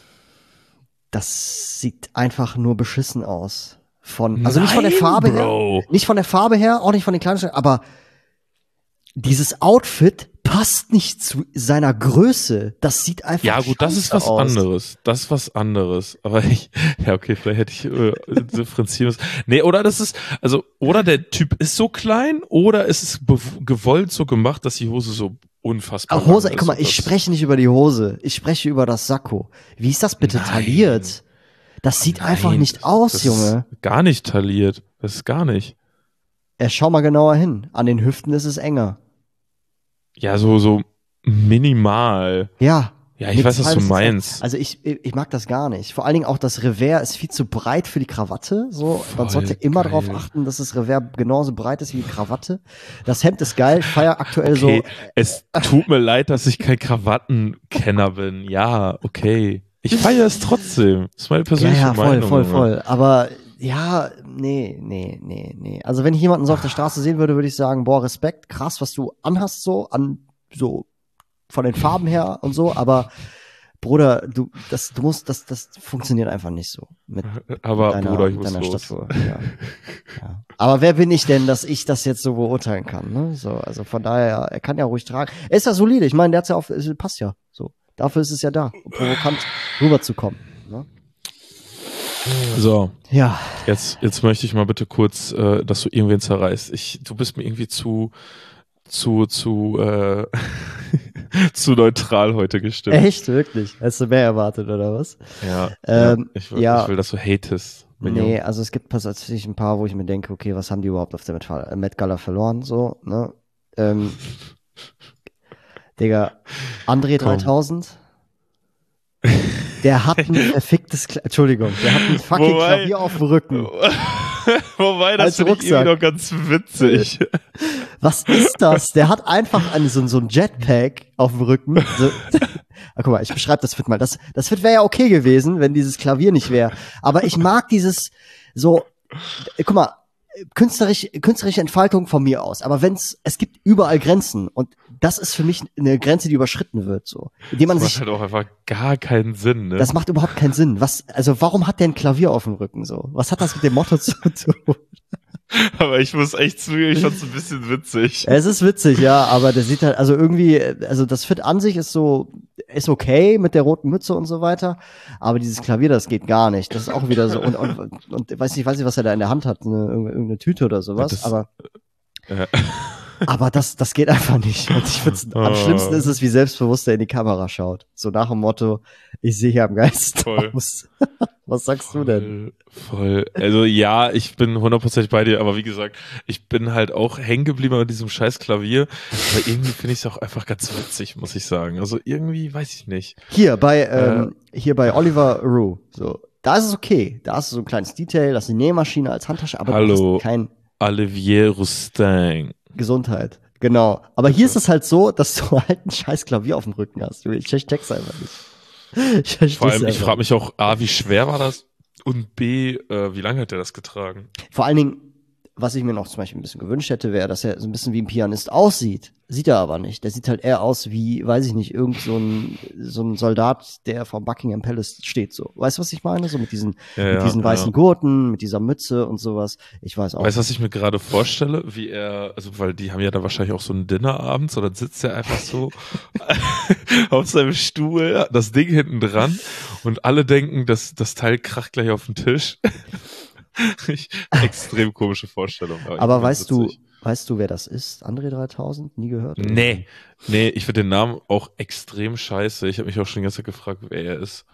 Das sieht einfach nur beschissen aus. Von, also nicht von der Nein, Farbe Bro. her. Nicht von der Farbe her, auch nicht von den Kleidungsstücken, aber dieses Outfit passt nicht zu seiner Größe. Das sieht einfach Ja, gut, das ist scheiße was aus. anderes. Das ist was anderes. Aber ich, ja, okay, vielleicht hätte ich äh, differenzieren müssen. Nee, oder das ist, also, oder der Typ ist so klein, oder es ist bew- gewollt so gemacht, dass die Hose so unfassbar Aber Hose, lang ist. guck mal, Und ich das- spreche nicht über die Hose. Ich spreche über das Sakko. Wie ist das bitte Nein. tailliert? Das sieht Nein, einfach nicht das- aus, das Junge. Ist gar nicht tailliert. Das ist gar nicht. Ja, schau mal genauer hin. An den Hüften ist es enger. Ja, so, so minimal. Ja. Ja, ich Nix weiß, was du halbes, nichts meinst. Also ich, ich mag das gar nicht. Vor allen Dingen auch das Revers ist viel zu breit für die Krawatte. So, man Voll sollte immer geil. darauf achten, dass das Revers genauso breit ist wie die Krawatte. Das Hemd ist geil. Ich feier aktuell Okay, so. es tut mir leid, dass ich kein Krawattenkenner bin. Ja, okay. Ich feiere es trotzdem. Das ist meine Ja, persönliche ja, voll, Meinung. voll, Junge. voll. Aber ja, nee, nee, nee, nee. Also wenn ich jemanden so auf der Straße sehen würde, würde ich sagen, boah, Respekt, krass, was du anhast so, an so von den Farben her und so, aber Bruder, du, das, du musst, das, das funktioniert einfach nicht so mit Aber deiner, Bruder, ich mit muss deiner los. Statur. Ja. Ja. Aber wer bin ich denn, dass ich das jetzt so beurteilen kann? Ne? So, also von daher, er kann ja ruhig tragen. Er ist ja solide. Ich meine, der hat's ja auf, es passt ja so. Dafür ist es ja da, um provokant rüberzukommen. Ne? So, Ja, jetzt, jetzt möchte ich mal bitte kurz, äh, dass du irgendwen zerreißt. Ich, du bist mir irgendwie zu, zu, zu, äh, zu neutral heute gestimmt. echt, wirklich. Hast du mehr erwartet, oder was? Ja, Ähm, ja, ich, will, ja. ich will, dass du hatest. Mignon. Nee, also es gibt tatsächlich ein paar, wo ich mir denke, okay, was haben die überhaupt auf der Met, äh, Met Gala verloren, so, ne? Ähm, Digga, André Komm. dreitausend, der hat ein verficktes, Kle Entschuldigung, der hat ein fucking Wobei- Klavier auf dem Rücken. Wobei, Als das finde ich Rucksack. irgendwie noch ganz witzig. Was ist das? Der hat einfach einen, so, so ein Jetpack auf dem Rücken. So. Ah, guck mal, ich beschreibe das Fit mal. Das, das Fit wäre ja okay gewesen, wenn dieses Klavier nicht wäre. Aber ich mag dieses so, äh, guck mal, künstlerisch, künstlerische Entfaltung von mir aus. Aber wenn's, es gibt überall Grenzen und das ist für mich eine Grenze, die überschritten wird, so. Indem man das sich, macht halt auch einfach gar keinen Sinn, ne? das macht überhaupt keinen Sinn. Was, also warum hat der ein Klavier auf dem Rücken, so? Was hat das mit dem Motto zu tun? Aber ich muss echt zugeben, ich fand's ein bisschen witzig. Es ist witzig, ja, aber der sieht halt, also irgendwie, also das Fit an sich ist so, ist okay mit der roten Mütze und so weiter, aber dieses Klavier, das geht gar nicht. Das ist auch wieder so, und, und, und weiß nicht, weiß nicht, was er da in der Hand hat, eine, irgendeine Tüte oder sowas, das, aber, äh. aber das, das geht einfach nicht. Und ich find's, oh. Am schlimmsten ist es, wie selbstbewusst er in die Kamera schaut. So nach dem Motto, ich sehe hier am geilsten aus. Was sagst voll, du denn? Voll. Also ja, ich bin hundertprozentig bei dir, aber wie gesagt, ich bin halt auch hängen geblieben an diesem scheiß Klavier. Aber irgendwie finde ich es auch einfach ganz witzig, muss ich sagen. Also irgendwie, weiß ich nicht. Hier bei, ähm, äh, hier bei Oliver Rue, so. Da ist es okay. Da ist so ein kleines Detail, das ist eine Nähmaschine als Handtasche, aber Hallo, kein Olivier Rousteing. Gesundheit. Genau. Aber hier ist es halt so, dass du halt ein scheiß Klavier auf dem Rücken hast. Ich check's einfach nicht. Ich Vor allem, ich frage mich auch, A, wie schwer war das? Und B, äh, wie lange hat er das getragen? Vor allen Dingen, was ich mir noch zum Beispiel ein bisschen gewünscht hätte, wäre, dass er so ein bisschen wie ein Pianist aussieht. Sieht er aber nicht. Der sieht halt eher aus wie, weiß ich nicht, irgend so ein, so ein Soldat, der vor Buckingham Palace steht, so. Weißt du, was ich meine? So mit diesen, ja, mit diesen ja, weißen ja. Gurten, mit dieser Mütze und sowas. Ich weiß auch. Weißt du, was ich mir gerade vorstelle? Wie er, also, weil die haben ja da wahrscheinlich auch so einen Dinnerabend, so dann sitzt er einfach so auf seinem Stuhl, das Ding hinten dran und alle denken, dass das Teil kracht gleich auf den Tisch. Ich, extrem komische Vorstellung. Aber, aber weißt witzig. du, weißt du, wer das ist? André dreitausend? Nie gehört? Oder? Nee, nee, ich finde den Namen auch extrem scheiße. Ich habe mich auch schon die ganze Zeit gefragt, wer er ist.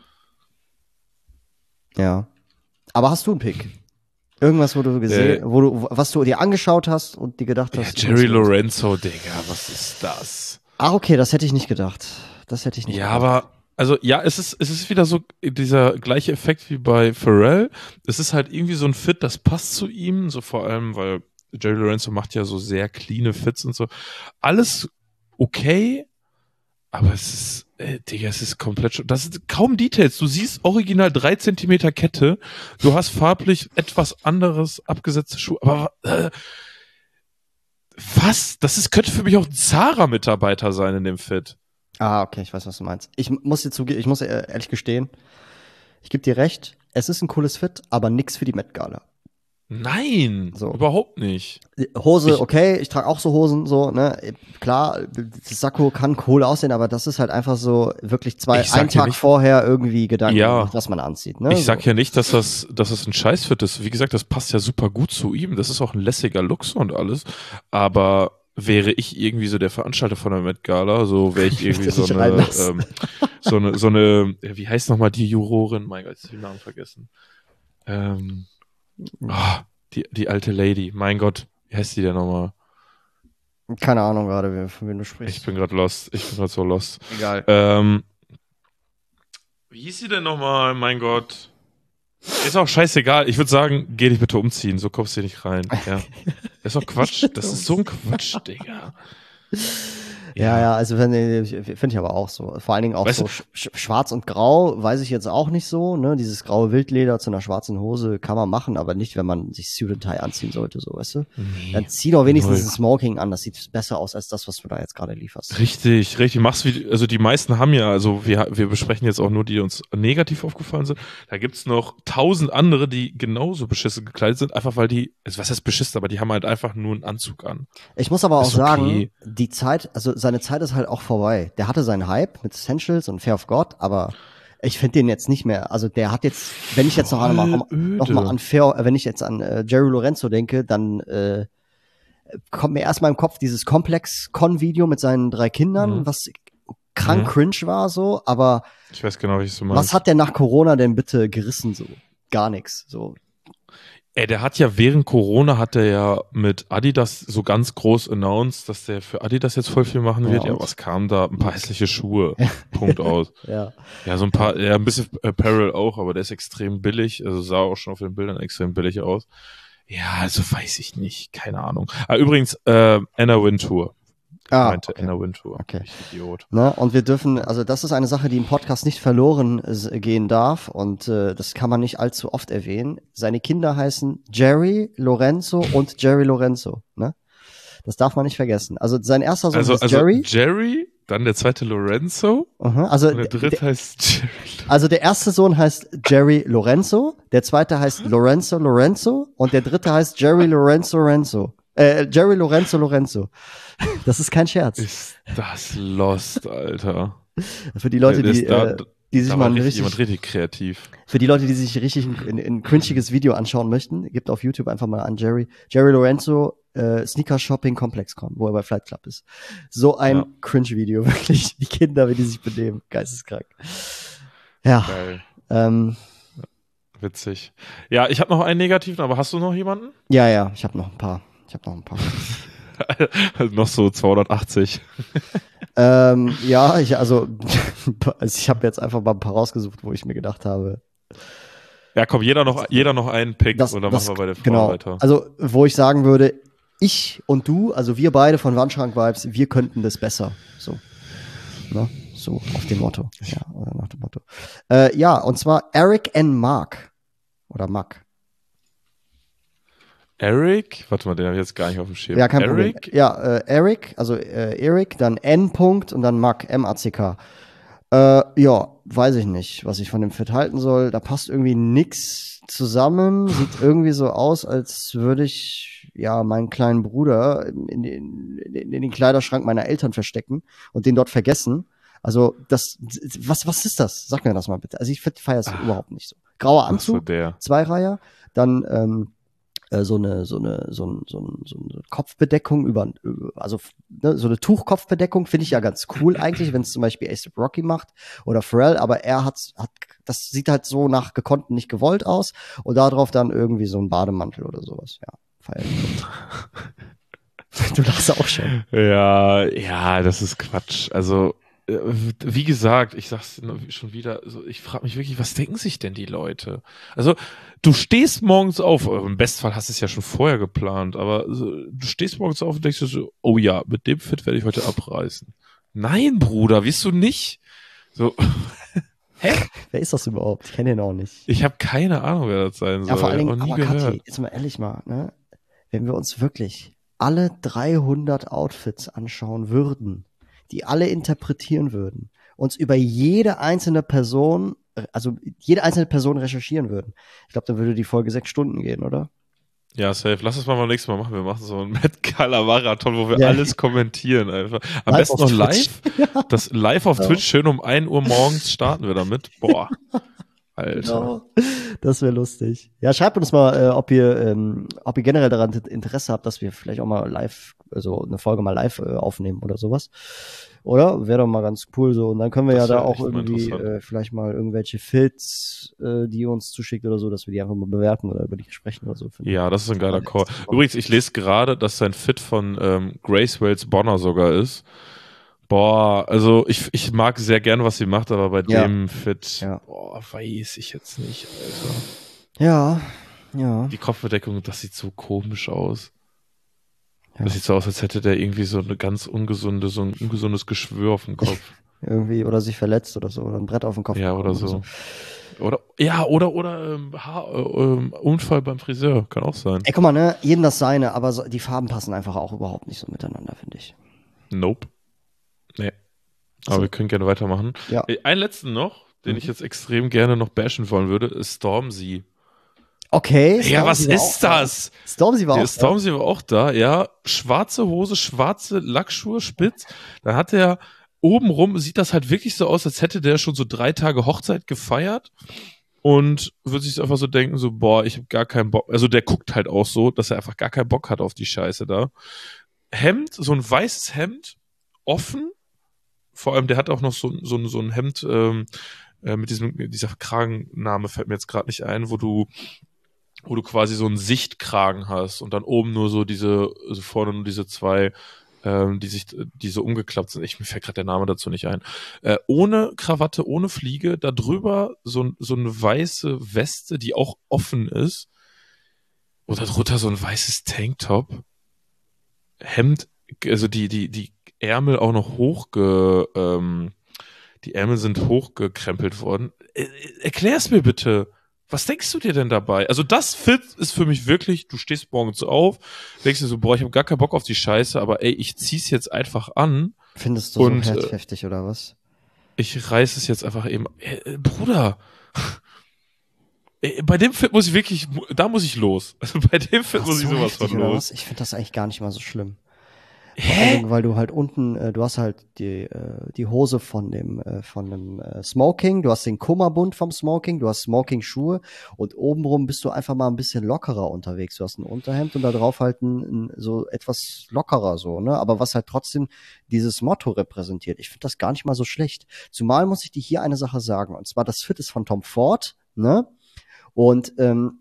Ja. Aber hast du einen Pick? Irgendwas, wo du gesehen, äh, wo du, was du dir angeschaut hast und dir gedacht hast? Ja, Jerry Lorenzo, Digga, was ist das? Ach, okay, das hätte ich nicht gedacht. Das hätte ich nicht ja, gedacht. Ja, aber also ja, es ist, es ist wieder so dieser gleiche Effekt wie bei Pharrell. Es ist halt irgendwie so ein Fit, das passt zu ihm, so vor allem, weil Jerry Lorenzo macht ja so sehr cleane Fits und so. Alles okay, aber es ist, äh, Digga, es ist komplett schon, das ist kaum Details. Du siehst original drei Zentimeter Kette, du hast farblich etwas anderes abgesetzte Schuhe, aber äh, was? Das ist, könnte für mich auch ein Zara-Mitarbeiter sein in dem Fit. Ah, okay, ich weiß, was du meinst. Ich muss dir zugeben, ich muss ehrlich gestehen, ich gebe dir recht, es ist ein cooles Fit, aber nix für die Met Gala. Nein, so. Überhaupt nicht. Hose, ich, okay, ich trage auch so Hosen, so, ne, klar, das Sakko kann cool aussehen, aber das ist halt einfach so wirklich zwei, einen Tag nicht, vorher irgendwie Gedanken, ja, was man anzieht, ne. Ich so. sag ja nicht, dass das, dass das ein Scheißfit ist. Wie gesagt, das passt ja super gut zu ihm. Das ist auch ein lässiger Look und alles, aber wäre ich irgendwie so der Veranstalter von der Met Gala, so wäre ich irgendwie so eine, ähm, so eine, so eine, wie heißt nochmal die Jurorin? Mein Gott, ich hab den Namen vergessen. Ähm, oh, die, die alte Lady, mein Gott, wie heißt die denn nochmal? Keine Ahnung gerade, von wem du sprichst. Ich bin gerade lost, ich bin gerade so lost. Egal. Ähm, wie hieß sie denn nochmal? Mein Gott. Ist auch scheißegal. Ich würde sagen, geh dich bitte umziehen, so kommst du hier nicht rein. Ja. Das ist doch Quatsch. Das ist so ein Quatsch, Digga. Ja, ja, also finde find ich aber auch so. Vor allen Dingen auch weißt so sch schwarz und grau, weiß ich jetzt auch nicht so, ne? Dieses graue Wildleder zu einer schwarzen Hose kann man machen, aber nicht, wenn man sich Suit and Tie anziehen sollte, so, weißt du? Nee, dann zieh doch wenigstens ein Smoking an, das sieht besser aus als das, was du da jetzt gerade lieferst. Richtig, richtig. Machst wie, also die meisten haben ja, also wir, wir besprechen jetzt auch nur, die uns negativ aufgefallen sind. Da gibt's noch tausend andere, die genauso beschissen gekleidet sind, einfach weil die, also was heißt beschissen, aber die haben halt einfach nur einen Anzug an. Ich muss aber auch okay. sagen, die Zeit, also seine Zeit ist halt auch vorbei. Der hatte seinen Hype mit Essentials und Fear of God, aber ich finde den jetzt nicht mehr. Also der hat jetzt, wenn ich jetzt noch einmal noch, noch mal an Fear, wenn ich jetzt an äh, Jerry Lorenzo denke, dann äh, kommt mir erstmal im Kopf dieses Komplex-Con-Video mit seinen drei Kindern, mhm. was krank mhm. cringe war so, aber ich weiß genau, wie ich so meinst. Was hat der nach Corona denn bitte gerissen so? Gar nichts, so. Ey, der hat ja während Corona hat er ja mit Adidas so ganz groß announced, dass der für Adidas jetzt voll viel machen wird. Ja, ja was kam da? Ein paar hässliche Schuhe. Punkt aus. Ja. Ja, so ein paar, ja, ein bisschen Apparel auch, aber der ist extrem billig. Also sah auch schon auf den Bildern extrem billig aus. Ja, also weiß ich nicht. Keine Ahnung. Ah, übrigens, äh, Anna Wintour. Ah, meinte okay. Anna Wintour. Okay. Ich Idiot. Ne? Und wir dürfen, also das ist eine Sache, die im Podcast nicht verloren äh, gehen darf und äh, das kann man nicht allzu oft erwähnen. Seine Kinder heißen Jerry, Lorenzo und Jerry Lorenzo. Ne? Das darf man nicht vergessen. Also sein erster Sohn Also, heißt also Jerry. Jerry, dann der zweite Lorenzo Uh-huh. Also, und der dritte heißt Jerry. Also der erste Sohn heißt Jerry Lorenzo, der zweite heißt Lorenzo Lorenzo und der dritte heißt Jerry Lorenzo Lorenzo. Äh, Jerry Lorenzo Lorenzo. Das ist kein Scherz. Ist das lost, Alter. Für die Leute, die, da, äh, die sich da mal war ein richtig, richtig, jemand richtig kreativ. für die Leute, die sich richtig ein, ein cringiges Video anschauen möchten, gibt auf YouTube einfach mal an Jerry, Jerry Lorenzo äh, Sneaker Shopping Complex kommen, wo er bei Flight Club ist. So ein Ja. Cringe-Video, wirklich. Die Kinder, wie die sich benehmen. Geisteskrank. Ja. Geil. Ähm, Witzig. Ja, ich habe noch einen negativen, aber hast du noch jemanden? ja, ja, ich habe noch ein paar. Ich habe noch ein paar. Also noch so zweihundertachtzig. ähm, ja, ich, also, also ich habe jetzt einfach mal ein paar rausgesucht, wo ich mir gedacht habe. Ja, komm, jeder noch, jeder noch einen Pick Das, und dann das, machen wir bei der Frage genau, weiter. Also, wo ich sagen würde, ich und du, also wir beide von Wandschrank-Vibes, wir könnten das besser. So. Ne? So, auf dem Motto. Ja, oder nach dem Motto. Äh, ja, und zwar Eric and Mark. Oder Mark. Eric, warte mal, den habe ich jetzt gar nicht auf dem Schirm. Ja, kein Eric? Problem. Ja, äh, Eric, also äh, Eric, dann N. Punkt und dann Mark, M A C K. Äh, ja, weiß ich nicht, was ich von dem Fit halten soll. Da passt irgendwie nix zusammen. Sieht irgendwie so aus, als würde ich ja meinen kleinen Bruder in, in, in, in den Kleiderschrank meiner Eltern verstecken und den dort vergessen. Also das, was was ist das? Sag mir das mal bitte. Also ich feiere es überhaupt nicht so. Grauer Anzug, so der. Zweireiher, dann ähm, äh, so eine so eine so ein so ein so eine Kopfbedeckung über, also ne, so eine Tuchkopfbedeckung finde ich ja ganz cool eigentlich, wenn es zum Beispiel A$AP Rocky macht oder Pharrell, aber er hat hat das sieht halt so nach gekonnt nicht gewollt aus und darauf dann irgendwie so ein Bademantel oder sowas. Ja, feier ich. Du lachst auch schon. Ja, ja, das ist Quatsch. Also wie gesagt, ich sag's schon wieder, also ich frage mich wirklich, was denken sich denn die Leute? Also, du stehst morgens auf, im Bestfall hast du es ja schon vorher geplant, aber du stehst morgens auf und denkst dir so, oh ja, mit dem Fit werde ich heute abreißen. Nein, Bruder, wirst du nicht? So, hä? Wer ist das überhaupt? Ich kenne den auch nicht. Ich habe keine Ahnung, wer das sein soll. Ja, vor allen Dingen, auch nie aber gehört. Kathi, jetzt mal ehrlich mal, ne? Wenn wir uns wirklich alle dreihundert Outfits anschauen würden, die alle interpretieren würden, uns über jede einzelne Person, also jede einzelne Person recherchieren würden. Ich glaube, dann würde die Folge sechs Stunden gehen, oder? Ja, safe. Lass es mal beim nächsten Mal machen. Wir machen so einen Met Gala Marathon, wo wir ja. alles kommentieren einfach. Am live besten noch live. Ja. Das live auf ja. Twitch, schön um ein Uhr morgens starten wir damit. Boah. Alter. Genau. Das wäre lustig. Ja, schreibt uns mal, äh, ob ihr, ähm, ob ihr generell daran Interesse habt, dass wir vielleicht auch mal live, also eine Folge mal live äh, aufnehmen oder sowas. Oder? Wäre doch mal ganz cool so. Und dann können wir das ja da auch irgendwie äh, vielleicht mal irgendwelche Fits, äh, die ihr uns zuschickt oder so, dass wir die einfach mal bewerten oder über die sprechen oder so. Ja, das ist ein geiler Call. Übrigens, ich lese gerade, dass sein Fit von ähm, Grace Wales Bonner sogar ist. Boah, also ich, ich mag sehr gern, was sie macht, aber bei ja. dem Fit, ja. boah, weiß ich jetzt nicht, Alter. Ja, ja. Die Kopfbedeckung, das sieht so komisch aus. Ja. Das sieht so aus, als hätte der irgendwie so eine ganz ungesunde, so ein ungesundes Geschwür auf dem Kopf. Irgendwie, oder sich verletzt oder so, oder ein Brett auf dem Kopf. Ja, oder so. Oder, so. oder ja, oder, oder ähm, Haar, äh, ähm, Unfall beim Friseur, kann auch sein. Ey, guck mal, ne, jedem das seine, aber so, die Farben passen einfach auch überhaupt nicht so miteinander, finde ich. Nope. Nee. Aber so. Wir können gerne weitermachen. Ja. Einen letzten noch, den mhm. ich jetzt extrem gerne noch bashen wollen würde, ist Stormzy. Okay. Ja, was ist das? Da. Stormzy war ja, auch Stormzy da. war auch da, ja. Schwarze Hose, schwarze Lackschuhe, spitz. Dann hat er obenrum, sieht das halt wirklich so aus, als hätte der schon so drei Tage Hochzeit gefeiert und würde sich einfach so denken, so, boah, ich habe gar keinen Bock. Also der guckt halt auch so, dass er einfach gar keinen Bock hat auf die Scheiße da. Hemd, so ein weißes Hemd, offen. Vor allem, der hat auch noch so, so, so ein Hemd ähm, äh, mit diesem, dieser Kragenname fällt mir jetzt gerade nicht ein, wo du wo du quasi so einen Sichtkragen hast und dann oben nur so diese, also vorne nur diese zwei, ähm, die sich, die so umgeklappt sind. Ich, mir fällt gerade der Name dazu nicht ein. Äh, ohne Krawatte, ohne Fliege, da drüber so, so eine weiße Weste, die auch offen ist. Und darunter so ein weißes Tanktop. Hemd, also die, die, die Ärmel auch noch hochge, ähm, die Ärmel sind hochgekrempelt worden. Äh, erklär's mir bitte. Was denkst du dir denn dabei? Also das Fit ist für mich wirklich, du stehst morgens auf, denkst dir so, boah, ich habe gar keinen Bock auf die Scheiße, aber ey, ich zieh's jetzt einfach an. Findest du und, so äh, heftig oder was? Ich reiß es jetzt einfach eben. Äh, Bruder, äh, bei dem Fit muss ich wirklich, da muss ich los. Also bei dem Fit Ach, muss ich so sowas von heftig oder los. was? Ich finde das eigentlich gar nicht mal so schlimm. Vor Hä? allen Dingen, weil du halt unten, äh, du hast halt die, äh, die Hose von dem, äh, von dem äh, Smoking, du hast den Kummerbund vom Smoking, du hast Smoking-Schuhe und obenrum bist du einfach mal ein bisschen lockerer unterwegs. Du hast ein Unterhemd und da drauf halt ein, ein, so etwas lockerer so, ne? Aber was halt trotzdem dieses Motto repräsentiert. Ich finde das gar nicht mal so schlecht. Zumal muss ich dir hier eine Sache sagen, und zwar das Fit ist von Tom Ford, ne? Und ähm,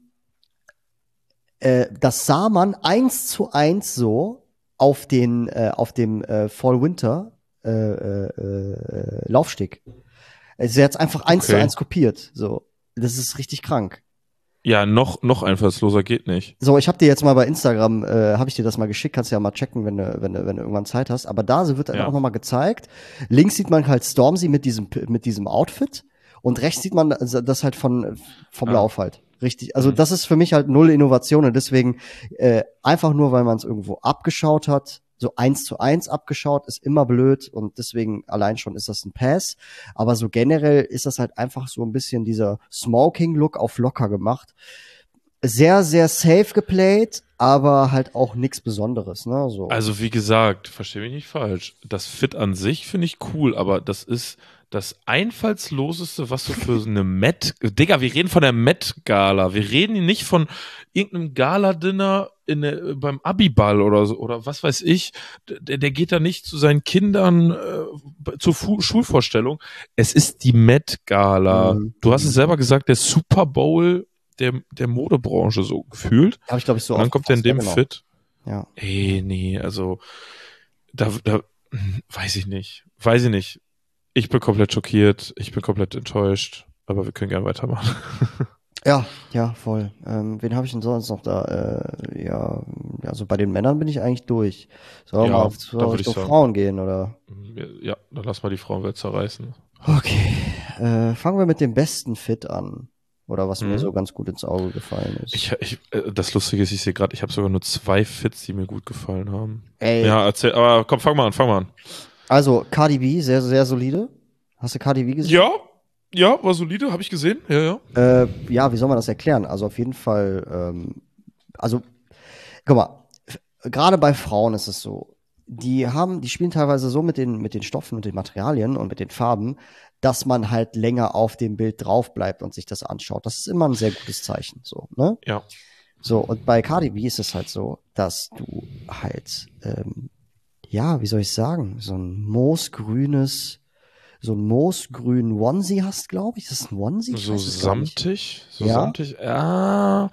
äh, das sah man eins zu eins so auf den äh, auf dem äh, Fall-Winter äh, äh, äh, Laufsteg. Also er hat's einfach eins Okay. zu eins kopiert. So, das ist richtig krank. Ja, noch noch einfallsloser geht nicht. So, ich habe dir jetzt mal bei Instagram, äh, habe ich dir das mal geschickt, kannst du ja mal checken, wenn du, wenn du, wenn du irgendwann Zeit hast. Aber da wird dann Ja. auch nochmal gezeigt. Links sieht man halt Stormzy mit diesem, mit diesem Outfit und rechts sieht man das halt von, vom Ah. Lauf halt. Richtig. Also Mhm. das ist für mich halt null Innovation und deswegen äh, einfach nur, weil man es irgendwo abgeschaut hat, so eins zu eins abgeschaut, ist immer blöd und deswegen allein schon ist das ein Pass. Aber so generell ist das halt einfach so ein bisschen dieser Smoking-Look auf locker gemacht. Sehr, sehr safe geplayt, aber halt auch nichts Besonderes, ne? So. Also wie gesagt, verstehe mich nicht falsch. Das Fit an sich finde ich cool, aber das ist das einfallsloseste, was du für eine Met, Digga, wir reden von der Met-Gala. Wir reden hier nicht von irgendeinem Gala-Dinner in der, beim Abiball oder so, oder was weiß ich. Der, der geht da nicht zu seinen Kindern äh, zur Fu- Schulvorstellung. Es ist die Met-Gala. Mhm. Du hast es selber gesagt, der Super Bowl der, der Modebranche so gefühlt. Habe ich, glaube ich, so Und dann kommt er in dem ja, genau. Fit. Ja. Ey, nee, also da, da weiß ich nicht. Weiß ich nicht. Ich bin komplett schockiert, ich bin komplett enttäuscht, aber wir können gerne weitermachen. Ja, ja, voll. Ähm, wen habe ich denn sonst noch da? Äh, ja, also bei den Männern bin ich eigentlich durch. Sollen wir Ja, mal auf da würd ich Richtung sagen. Frauen gehen, oder? Ja, dann lass mal die Frauenwelt zerreißen. Okay. Äh, fangen wir mit dem besten Fit an. Oder was Mhm. mir so ganz gut ins Auge gefallen ist. Ich, ich, äh, das Lustige ist, ich sehe gerade, ich habe sogar nur zwei Fits, die mir gut gefallen haben. Ey, Ja, erzähl, aber komm, fang mal an, fang mal an. also Cardi B, sehr, sehr solide. Hast du Cardi B gesehen? Ja, ja, war solide, habe ich gesehen. Ja, ja. Äh, ja, wie soll man das erklären? Also auf jeden Fall, ähm, also, guck mal, f- gerade bei Frauen ist es so, die haben, die spielen teilweise so mit den, mit den Stoffen und den Materialien und mit den Farben, dass man halt länger auf dem Bild drauf bleibt und sich das anschaut. Das ist immer ein sehr gutes Zeichen, so, ne? Ja. So, und bei Cardi B ist es halt so, dass du halt, ähm, ja, wie soll ich sagen, so ein moosgrünes, so ein moosgrünen Onesie hast, glaube ich. Ist das ein Onesie? Ich So weiß es gar nicht. samtig, so Ja? samtig, ja,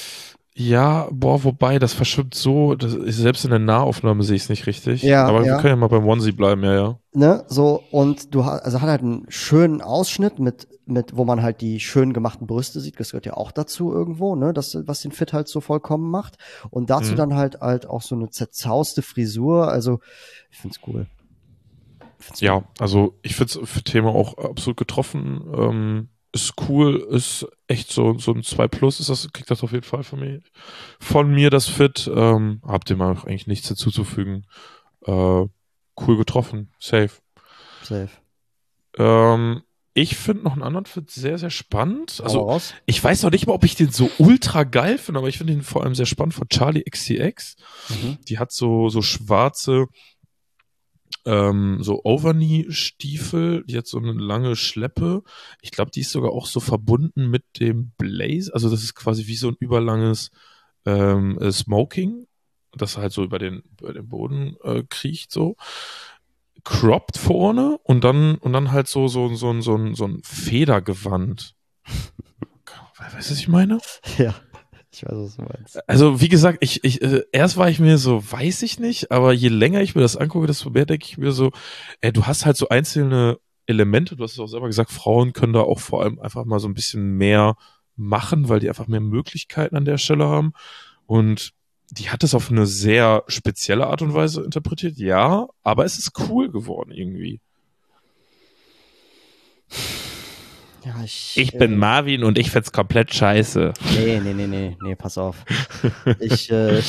ja, boah, wobei, das verschwimmt so, das ist, selbst in der Nahaufnahme sehe ich es nicht richtig. Ja, Aber ja. wir können ja mal beim Onesie bleiben, ja, ja. Ne, so, und du hast, also hat halt einen schönen Ausschnitt mit, mit, wo man halt die schön gemachten Brüste sieht. Das gehört ja auch dazu irgendwo, ne, das, was den Fit halt so vollkommen macht. Und dazu Mhm. dann halt, halt auch so eine zerzauste Frisur. Also, ich find's cool. Find's Ja, also ich finde es für Thema auch absolut getroffen. Ähm, ist cool, ist echt so, so ein zwei Plus, ist das, kriegt das auf jeden Fall von mir. Von mir das Fit. Ähm, habt ihr mal eigentlich nichts hinzuzufügen. Äh, cool getroffen, safe. safe. Ähm, ich finde noch einen anderen Fit sehr, sehr spannend. Hau Also mal raus. ich weiß noch nicht mal, ob ich den so ultra geil finde, aber ich finde ihn vor allem sehr spannend von Charlie X C X. Mhm. Die hat so, so schwarze, ähm, so Overknee-Stiefel, die hat so eine lange Schleppe. Ich glaube, die ist sogar auch so verbunden mit dem Blaze. Also das ist quasi wie so ein überlanges ähm, äh, Smoking, das halt so über den, über den Boden äh, kriecht so. Cropped vorne und dann, und dann halt so, so, so, so, so, so ein Federgewand. Weißt du, was ich meine? Ja, ich weiß, was du meinst. Also, wie gesagt, ich, ich, äh, erst war ich mir so, weiß ich nicht, aber je länger ich mir das angucke, desto mehr denke ich mir so, ey, du hast halt so einzelne Elemente, du hast es auch selber gesagt, Frauen können da auch vor allem einfach mal so ein bisschen mehr machen, weil die einfach mehr Möglichkeiten an der Stelle haben. Und die hat es auf eine sehr spezielle Art und Weise interpretiert, ja, aber es ist cool geworden irgendwie. Ja, ich, ich bin äh, Marvin und ich find's komplett scheiße. Nee, nee, nee, nee, nee, pass auf. Ich, äh,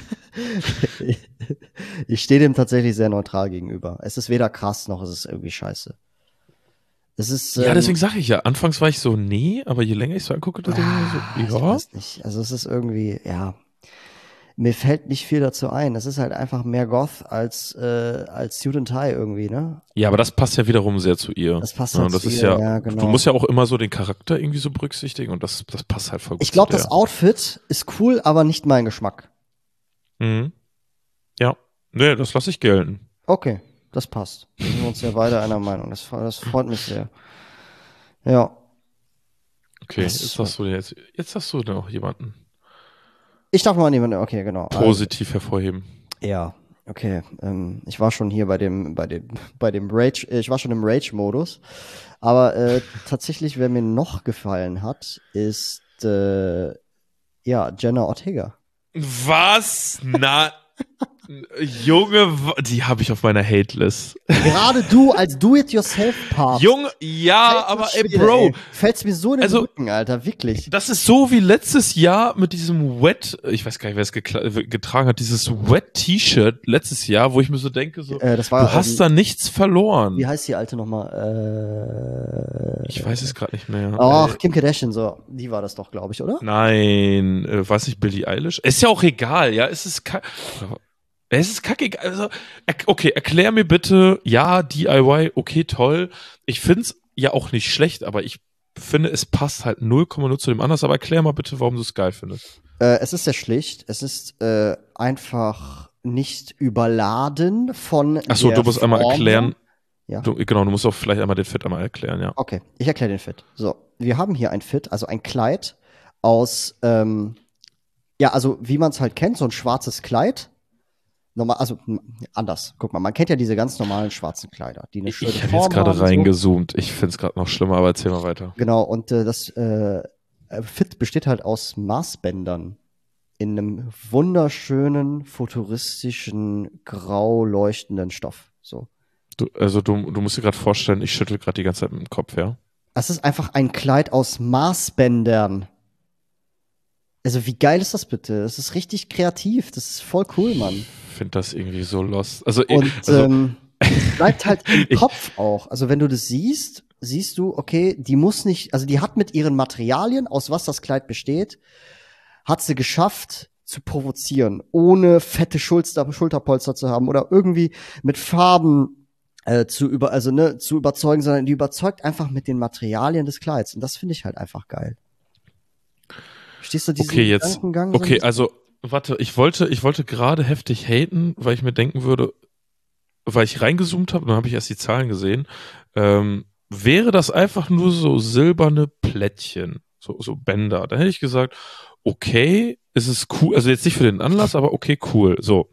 ich stehe dem tatsächlich sehr neutral gegenüber. Es ist weder krass, noch ist es irgendwie scheiße. Es ist, ja, ähm, deswegen sage ich ja, anfangs war ich so, nee, aber je länger ich so angucke, dann denke ich ah, mir ich so, ja. weiß nicht. Also es ist irgendwie, ja, mir fällt nicht viel dazu ein. Es ist halt einfach mehr Goth als, äh, als Suit and Tie irgendwie, ne? Ja, aber das passt ja wiederum sehr zu ihr. Das passt ja, halt das zu ist ihr, ja, ja, genau. Du musst ja auch immer so den Charakter irgendwie so berücksichtigen und das, das passt halt voll gut Ich glaube, zu das der. Outfit ist cool, aber nicht mein Geschmack. Mhm. Ja, nee, das lasse ich gelten. Okay, das passt. Wir sind uns ja beide einer Meinung. Das, das freut mich sehr. Ja. Okay, Das- jetzt hast du jetzt, jetzt hast du noch jemanden Ich darf mal jemanden, okay, genau. positiv hervorheben. Also, ja, okay. Ähm, ich war schon hier bei dem, bei dem, bei dem Rage, äh, ich war schon im Rage-Modus. Aber äh, tatsächlich, wer mir noch gefallen hat, ist äh, ja Jenna Ortega. Was? Na, Junge, die habe ich auf meiner Hate-List. Gerade du als Do-it-yourself-Papst. Junge, ja, aber ey, Schwede, Bro. ey, fällt's mir so in den also, Rücken, Alter, wirklich. Das ist so wie letztes Jahr mit diesem Wet, ich weiß gar nicht, wer es getragen hat, dieses Wet-T-Shirt letztes Jahr, wo ich mir so denke, so, Äh, das war, du hast ähm, da nichts verloren. Wie heißt die alte nochmal? Äh, Ich weiß es gerade nicht mehr. Ach, Ey. Kim Kardashian, so. Die war das doch, glaube ich, oder? Nein, äh, weiß nicht, Billie Eilish? Ist ja auch egal, ja, es ist ka- es ist kacke. Also, okay, erklär mir bitte, ja, D I Y, okay, toll. Ich find's ja auch nicht schlecht, aber ich finde, es passt halt null Komma null zu dem anders. Aber erklär mal bitte, warum du es geil findest. Äh, es ist sehr schlicht. Es ist äh, einfach nicht überladen von. Ach so, der du musst einmal Form. erklären. Ja. Du, genau, du musst auch vielleicht einmal den Fit einmal erklären, ja. Okay, ich erkläre den Fit. So, wir haben hier ein Fit, also ein Kleid aus, ähm, ja, also wie man es halt kennt, so ein schwarzes Kleid. Normal, also m- anders. Guck mal, man kennt ja diese ganz normalen schwarzen Kleider, die eine schöne Ich habe Form jetzt gerade haben, so. reingezoomt. Ich find's gerade noch schlimmer, aber erzähl mal weiter. Genau, und äh, das äh, äh, Fit besteht halt aus Maßbändern in einem wunderschönen, futuristischen, grau leuchtenden Stoff. So. Du, also du, du musst dir gerade vorstellen, ich schüttel gerade die ganze Zeit mit dem Kopf, ja? Es ist einfach ein Kleid aus Maßbändern. Also wie geil ist das bitte? Das ist richtig kreativ. Das ist voll cool, Mann. Ich finde das irgendwie so lost. Also, Und also ähm, bleibt halt im Ich- Kopf auch. Also wenn du das siehst, siehst du, okay, die muss nicht, also die hat mit ihren Materialien, aus was das Kleid besteht, hat sie geschafft zu provozieren, ohne fette Schulter, Schulterpolster zu haben oder irgendwie mit Farben äh, zu über, also ne, zu überzeugen, sondern die überzeugt einfach mit den Materialien des Kleids. Und das finde ich halt einfach geil. Verstehst du diesen okay, jetzt. Gedankengang? so ein Okay, bisschen? also, warte, ich wollte, ich wollte gerade heftig haten, weil ich mir denken würde, weil ich reingezoomt habe, dann habe ich erst die Zahlen gesehen. Ähm, wäre das einfach nur so silberne Plättchen, so, so Bänder, dann hätte ich gesagt, okay, es ist cool, also jetzt nicht für den Anlass, aber okay, cool. So.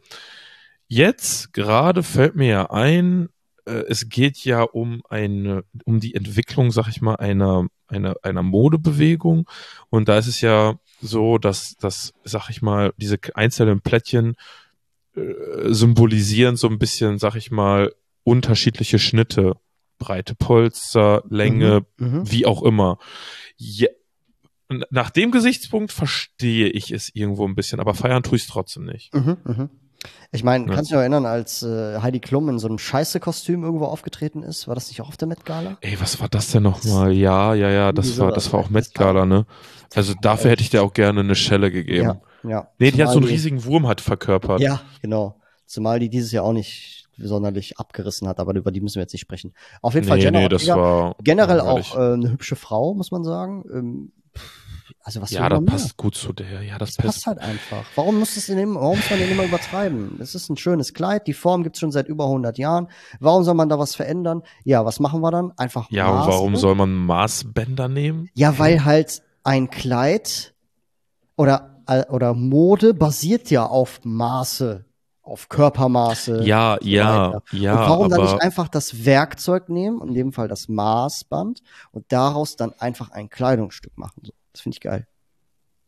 Jetzt gerade fällt mir ja ein, äh, es geht ja um eine, um die Entwicklung, sag ich mal, einer, einer, einer Modebewegung. Und da ist es ja so, dass, dass, sag ich mal, diese einzelnen Plättchen äh, symbolisieren so ein bisschen, sag ich mal, unterschiedliche Schnitte. Breite Polster, Länge, Mhm, mhm. wie auch immer. Ja, nach dem Gesichtspunkt verstehe ich es irgendwo ein bisschen, aber feiern tue ich es trotzdem nicht. Mhm, mhm. Ich meine, Ja. kannst du dich noch erinnern, als äh, Heidi Klum in so einem Scheiße-Kostüm irgendwo aufgetreten ist? War das nicht auch auf der Met Gala? Ey, was war das denn nochmal? Ja, ja, ja, das Irgendwie war, sowas, das war auch das Met war- Gala, ne? Also dafür hätte ich dir auch gerne eine Schelle gegeben. Ja, ja. Nee, die hat Zumal so einen riesigen Wurm hat verkörpert. Ja, genau. Zumal die dieses Jahr auch nicht sonderlich abgerissen hat, aber über die müssen wir jetzt nicht sprechen. Auf jeden Fall Nee, Jenna nee, das Ortega, war generell langweilig. auch äh, eine hübsche Frau, muss man sagen. Ähm, pff, also was Ja, will das man mehr? passt gut zu der. Ja, das Das passt passt. halt einfach. Warum muss es denn immer, warum muss man den immer übertreiben? Es ist ein schönes Kleid, die Form gibt's schon seit über hundert Jahren. Warum soll man da was verändern? Ja, was machen wir dann? Einfach Ja, und Maße. warum soll man Maßbänder nehmen? Ja, weil halt ein Kleid oder, äh, oder Mode basiert ja auf Maße, auf Körpermaße. Ja, und so ja, weiter. ja, Und warum dann nicht aber einfach das Werkzeug nehmen, in dem Fall das Maßband, und daraus dann einfach ein Kleidungsstück machen? So, das finde ich geil.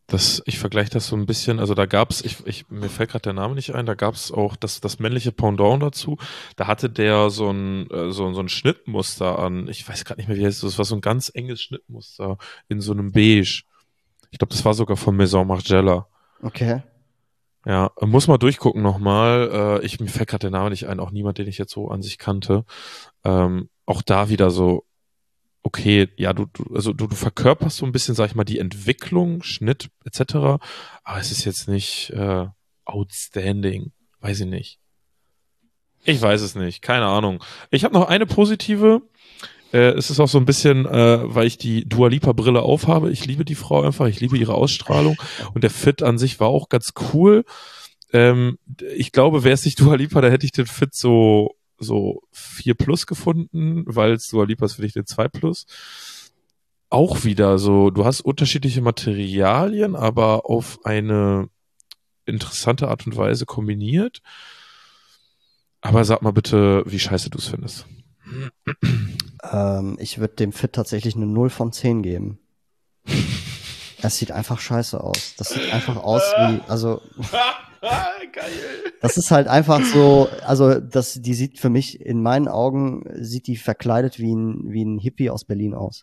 Das, ich vergleiche das so ein bisschen, also da gab's, ich, ich, mir fällt gerade der Name nicht ein, da gab's auch das, das männliche Pendant dazu. Da hatte der so ein, äh, so, so ein Schnittmuster an. Ich weiß gerade nicht mehr, wie heißt das. Das war so ein ganz enges Schnittmuster in so einem Beige. Ich glaube, das war sogar von Maison Margiela. Okay. Ja, muss mal durchgucken nochmal. Äh, ich, mir fällt gerade der Name nicht ein, auch niemand, den ich jetzt so an sich kannte. Ähm, auch da wieder so, okay, ja, du, du, also du, du verkörperst so ein bisschen, sag ich mal, die Entwicklung, Schnitt et cetera. Aber es ist jetzt nicht äh, outstanding. Weiß ich nicht. Ich weiß es nicht. Keine Ahnung. Ich habe noch eine positive. Äh, es ist auch so ein bisschen, äh, weil ich die Dua Lipa Brille aufhabe. Ich liebe die Frau einfach. Ich liebe ihre Ausstrahlung. Und der Fit an sich war auch ganz cool. Ähm, ich glaube, wäre es nicht Dua Lipa, da hätte ich den Fit so so vier plus gefunden, weil Dua Lipa ist für dich den zwei plus. Auch wieder so, du hast unterschiedliche Materialien, aber auf eine interessante Art und Weise kombiniert. Aber sag mal bitte, wie scheiße du es findest. Ähm, ich würde dem Fit tatsächlich eine null von zehn geben. Es sieht einfach scheiße aus. Das sieht einfach aus wie, also Geil. Das ist halt einfach so, also das, die sieht für mich, in meinen Augen, sieht die verkleidet wie ein, wie ein Hippie aus Berlin aus.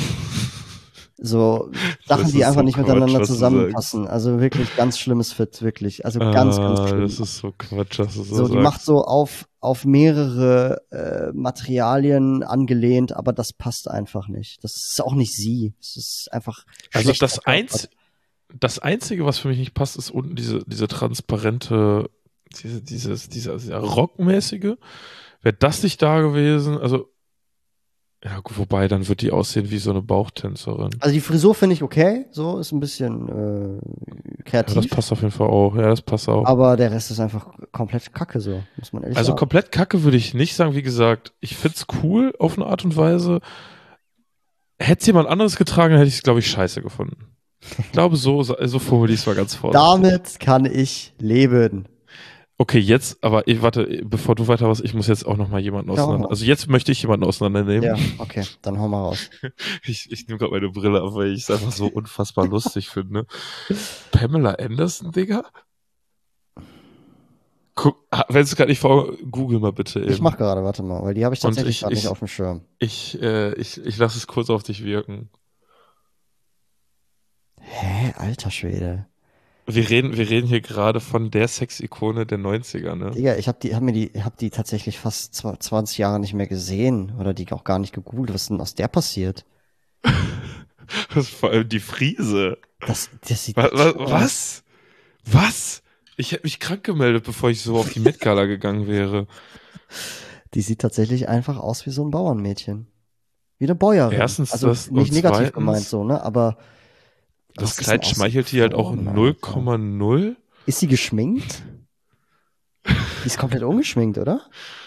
So Sachen, die einfach so nicht Quatsch, miteinander was du zusammenpassen. Also wirklich ganz schlimmes Fit, wirklich. Also Ah, ganz, ganz schlimm. das ist so Quatsch, was du so So, die sagst. macht so auf, auf mehrere äh, Materialien angelehnt, aber das passt einfach nicht. Das ist auch nicht sie. Es ist einfach Also schlecht das verkörpert. eins, das Einzige, was für mich nicht passt, ist unten diese, diese transparente, diese, dieses, dieser, dieser Rockmäßige. Wäre das nicht da gewesen, also, ja, gut, wobei, dann wird die aussehen wie so eine Bauchtänzerin. Also die Frisur finde ich okay, so ist ein bisschen äh, kreativ. Ja, das passt auf jeden Fall auch. Ja, das passt auch. Aber der Rest ist einfach komplett kacke, so, muss man ehrlich Also sagen. komplett kacke würde ich nicht sagen. Wie gesagt, ich find's cool auf eine Art und Weise. Hätte es jemand anderes getragen, hätte ich es, glaube ich, scheiße gefunden. Ich glaube, so, so formuliere ich es mal ganz vorsichtig. Damit kann ich leben. Okay, jetzt, aber ich, warte, bevor du weiter was, ich muss jetzt auch noch mal jemanden Ja, auseinander. mach. Also jetzt möchte ich jemanden auseinandernehmen. Ja, okay, dann hau mal raus. Ich, ich nehme gerade meine Brille ab, weil ich es einfach so unfassbar lustig finde. Pamela Anderson, Digga? Guck, wenn es gerade nicht vor, google mal bitte eben. Ich mach gerade, warte mal, weil die habe ich Und tatsächlich ich- gerade ich- nicht auf dem Schirm. Ich, äh, ich, ich lasse es kurz auf dich wirken. Hä, alter Schwede. Wir reden, wir reden hier gerade von der Sex-Ikone der neunziger, ne? Digga, ich hab die, hab mir die, hab die tatsächlich fast zwa- zwanzig Jahre nicht mehr gesehen oder die auch gar nicht gegoogelt. Was ist denn aus der passiert? Das ist vor allem die Friese. Das, das sieht Was? Was? so aus. Was? Was? Ich hätte mich krank gemeldet, bevor ich so auf die Met Gala gegangen wäre. Die sieht tatsächlich einfach aus wie so ein Bauernmädchen. Wie eine Bäuerin. Erstens also das nicht und negativ zweitens- gemeint so, ne? Aber Das was ist Kleid denn aus schmeichelt den die halt auch Formen, null Alter? Komma null. Ist sie geschminkt? Die ist komplett ungeschminkt, oder?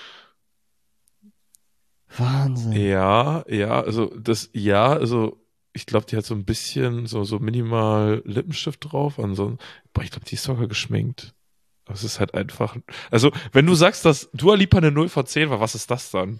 Wahnsinn. Ja, ja, also das, ja, also ich glaube, die hat so ein bisschen so, so minimal Lippenstift drauf. Ansonsten, boah, ich glaube, die ist sogar geschminkt. Aber es ist halt einfach, also wenn du sagst, dass Dua Lipa eine null von zehn war, was ist das dann?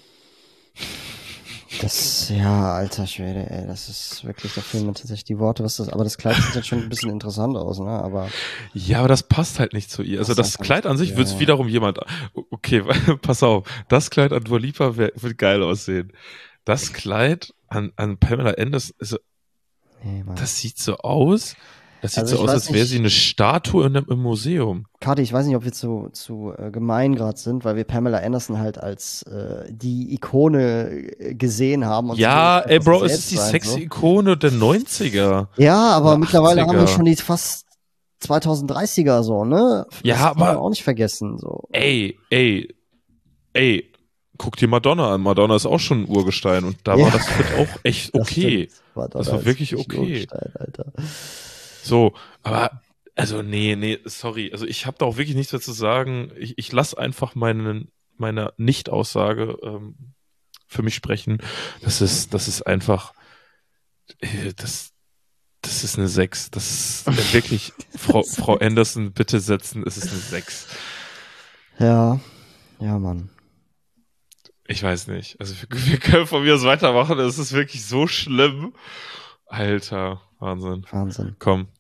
Das, ja, alter Schwede, ey, das ist wirklich, da fehlen mir tatsächlich die Worte, was das, aber das Kleid sieht jetzt schon ein bisschen interessant aus, ne, aber Ja, aber das passt halt nicht zu ihr. Also Passt das einfach Kleid nicht an zu sich ihr, wird es ja. wiederum jemand, okay, pass auf, das Kleid an Dua Lipa wär, wird geil aussehen. Das Kleid an, an Pamela Anderson, also, nee, Mann. das sieht so aus, das sieht Also so ich aus, weiß als wäre nicht- sie eine Statue in einem, im Museum. Kati, ich weiß nicht, ob wir zu, zu äh, gemein gerade sind, weil wir Pamela Anderson halt als äh, die Ikone äh, gesehen haben. Und Ja, sie ey etwas Bro, es selbst ist die sein, sexy so. Ikone der neunziger. Ja, aber Oder mittlerweile haben wir achtziger. schon die fast zweitausenddreißiger so, ne? Ja, das darf man aber- auch nicht vergessen, so. Ey, ey, ey, guck dir Madonna an. Madonna ist auch schon ein Urgestein und da Ja. war das Fit auch echt Das okay. stimmt. War Das doch war als wirklich richtig okay. Urgestein, Alter. So, aber, also nee, nee, sorry. Also ich habe da auch wirklich nichts mehr zu sagen. Ich, ich lasse einfach meinen, meine Nicht-Aussage ähm, für mich sprechen. Das ist, das ist einfach, äh, das, das ist eine sechs. Das ist äh, wirklich, Frau, Frau Anderson, bitte setzen, es ist eine sechs. Ja, ja, Mann. Ich weiß nicht. Also wir, wir können von mir aus weitermachen. Es ist wirklich so schlimm. Alter, Wahnsinn. Wahnsinn. Komm,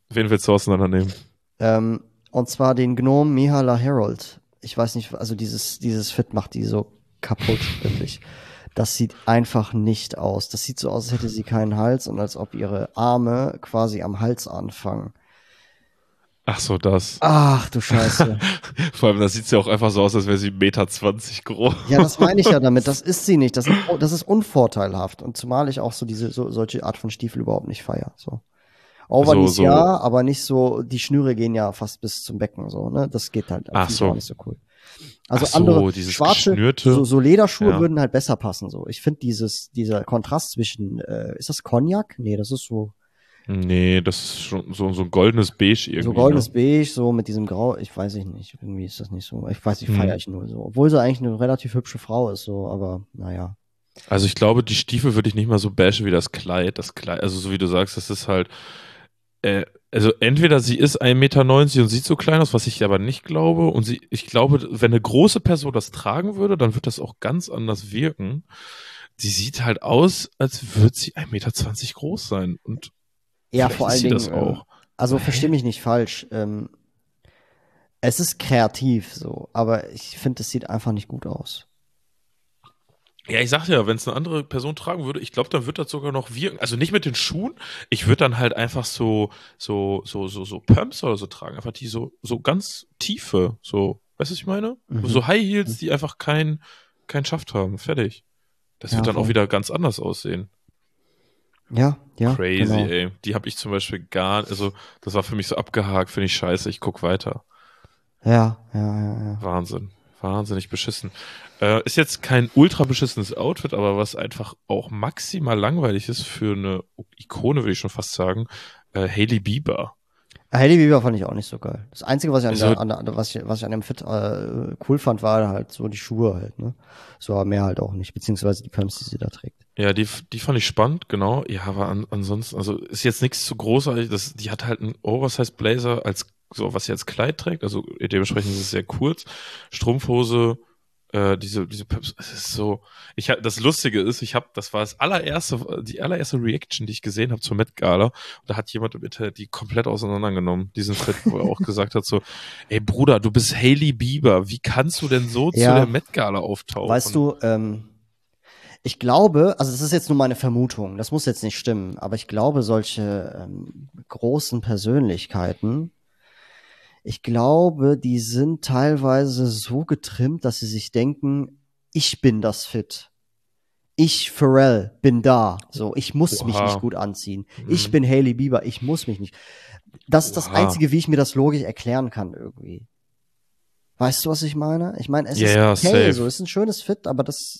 Wen willst du auseinandernehmen? Ähm, und zwar den Gnome Mihala Herald. Ich weiß nicht, also dieses, dieses Fit macht die so kaputt, wirklich. Das sieht einfach nicht aus. Das sieht so aus, als hätte sie keinen Hals und als ob ihre Arme quasi am Hals anfangen. Ach so, das. Ach du Scheiße. Vor allem, das sieht ja auch einfach so aus, als wäre sie eins Meter zwanzig groß. Ja, das meine ich ja damit. Das ist sie nicht. Das ist, das ist unvorteilhaft. Und zumal ich auch so diese, so, solche Art von Stiefel überhaupt nicht feiere. So. Overknees so, so. ja, aber nicht so, die Schnüre gehen ja fast bis zum Becken, so, ne? Das geht halt. Ach so. Auch nicht so cool. Also Ach so, andere dieses schwarze, geschnürte. so, so Lederschuhe Ja. würden halt besser passen, so. Ich finde dieses, dieser Kontrast zwischen, äh, ist das Cognac? Nee, das ist so, Nee, das ist schon so, so ein goldenes Beige irgendwie. so goldenes ne? Beige, so mit diesem Grau, ich weiß ich nicht, irgendwie ist das nicht so, ich weiß nicht, Hm. feiere ich nur so. Obwohl sie eigentlich eine relativ hübsche Frau ist, so, aber naja. Also ich glaube, die Stiefel würde ich nicht mal so bashen wie das Kleid. Das Kleid, also so wie du sagst, das ist halt, äh, also entweder sie ist ein Meter neunzig und sieht so klein aus, was ich aber nicht glaube. Und sie, ich glaube, wenn eine große Person das tragen würde, dann wird das auch ganz anders wirken. Sie sieht halt aus, als würde sie ein Meter zwanzig groß sein. Und Ja, vielleicht vor ist allen sie Dingen, das auch. also Hä? versteh mich nicht falsch, ähm, es ist kreativ, so, aber ich finde, es sieht einfach nicht gut aus. Ja, ich sag ja, wenn es eine andere Person tragen würde, ich glaube, dann wird das sogar noch wirken. Also nicht mit den Schuhen. Ich würde dann halt einfach so, so, so, so, so Pumps oder so tragen. Einfach die so, so ganz tiefe, so, weißt du, was ich meine? Mhm. So High Heels, die einfach kein, kein Schaft haben. Fertig. Das Ja, wird dann auch voll. wieder ganz anders aussehen. Ja, ja. Crazy, genau. ey. Die habe ich zum Beispiel gar, also das war für mich so abgehakt, finde ich scheiße. Ich guck weiter. Ja, ja, ja, ja. Wahnsinn. Wahnsinnig beschissen. Äh, ist jetzt kein ultra beschissenes Outfit, aber was einfach auch maximal langweilig ist für eine Ikone, würde ich schon fast sagen. Äh, Hailey Bieber. Hailey Bieber fand ich auch nicht so geil. Das Einzige, was ich an, So- der, an der, was ich, was ich an dem Fit äh, cool fand, war halt so die Schuhe halt, ne? So, aber mehr halt auch nicht, beziehungsweise die Pumps, die sie da trägt. Ja, die, die fand ich spannend, genau. Ja, aber an, ansonsten, also ist jetzt nichts zu großartig. Das, die hat halt einen Oversized Blazer als, so was sie als Kleid trägt. Also dementsprechend ist es sehr kurz. Strumpfhose, äh, diese, diese Pumps, es ist so. Ich hab, das Lustige ist, ich habe, das war das allererste, die allererste Reaction, die ich gesehen habe zur Met Gala. Und da hat jemand im Internet die komplett auseinandergenommen, diesen Fit, wo er auch gesagt hat so, ey Bruder, du bist Hailey Bieber. Wie kannst du denn so Ja. zu der Met Gala auftauchen? Weißt du, ähm, ich glaube, also das ist jetzt nur meine Vermutung, das muss jetzt nicht stimmen, aber ich glaube, solche ähm, großen Persönlichkeiten, ich glaube, die sind teilweise so getrimmt, dass sie sich denken, ich bin das Fit. Ich, Pharrell, bin da. So, ich muss mich Oha. nicht gut anziehen. Ich Mhm. bin Hailey Bieber, ich muss mich nicht. Das ist das Oha. Einzige, wie ich mir das logisch erklären kann irgendwie. Weißt du, was ich meine? Ich meine, es Ja, ist ja, okay, safe. so, es ist ein schönes Fit, aber das,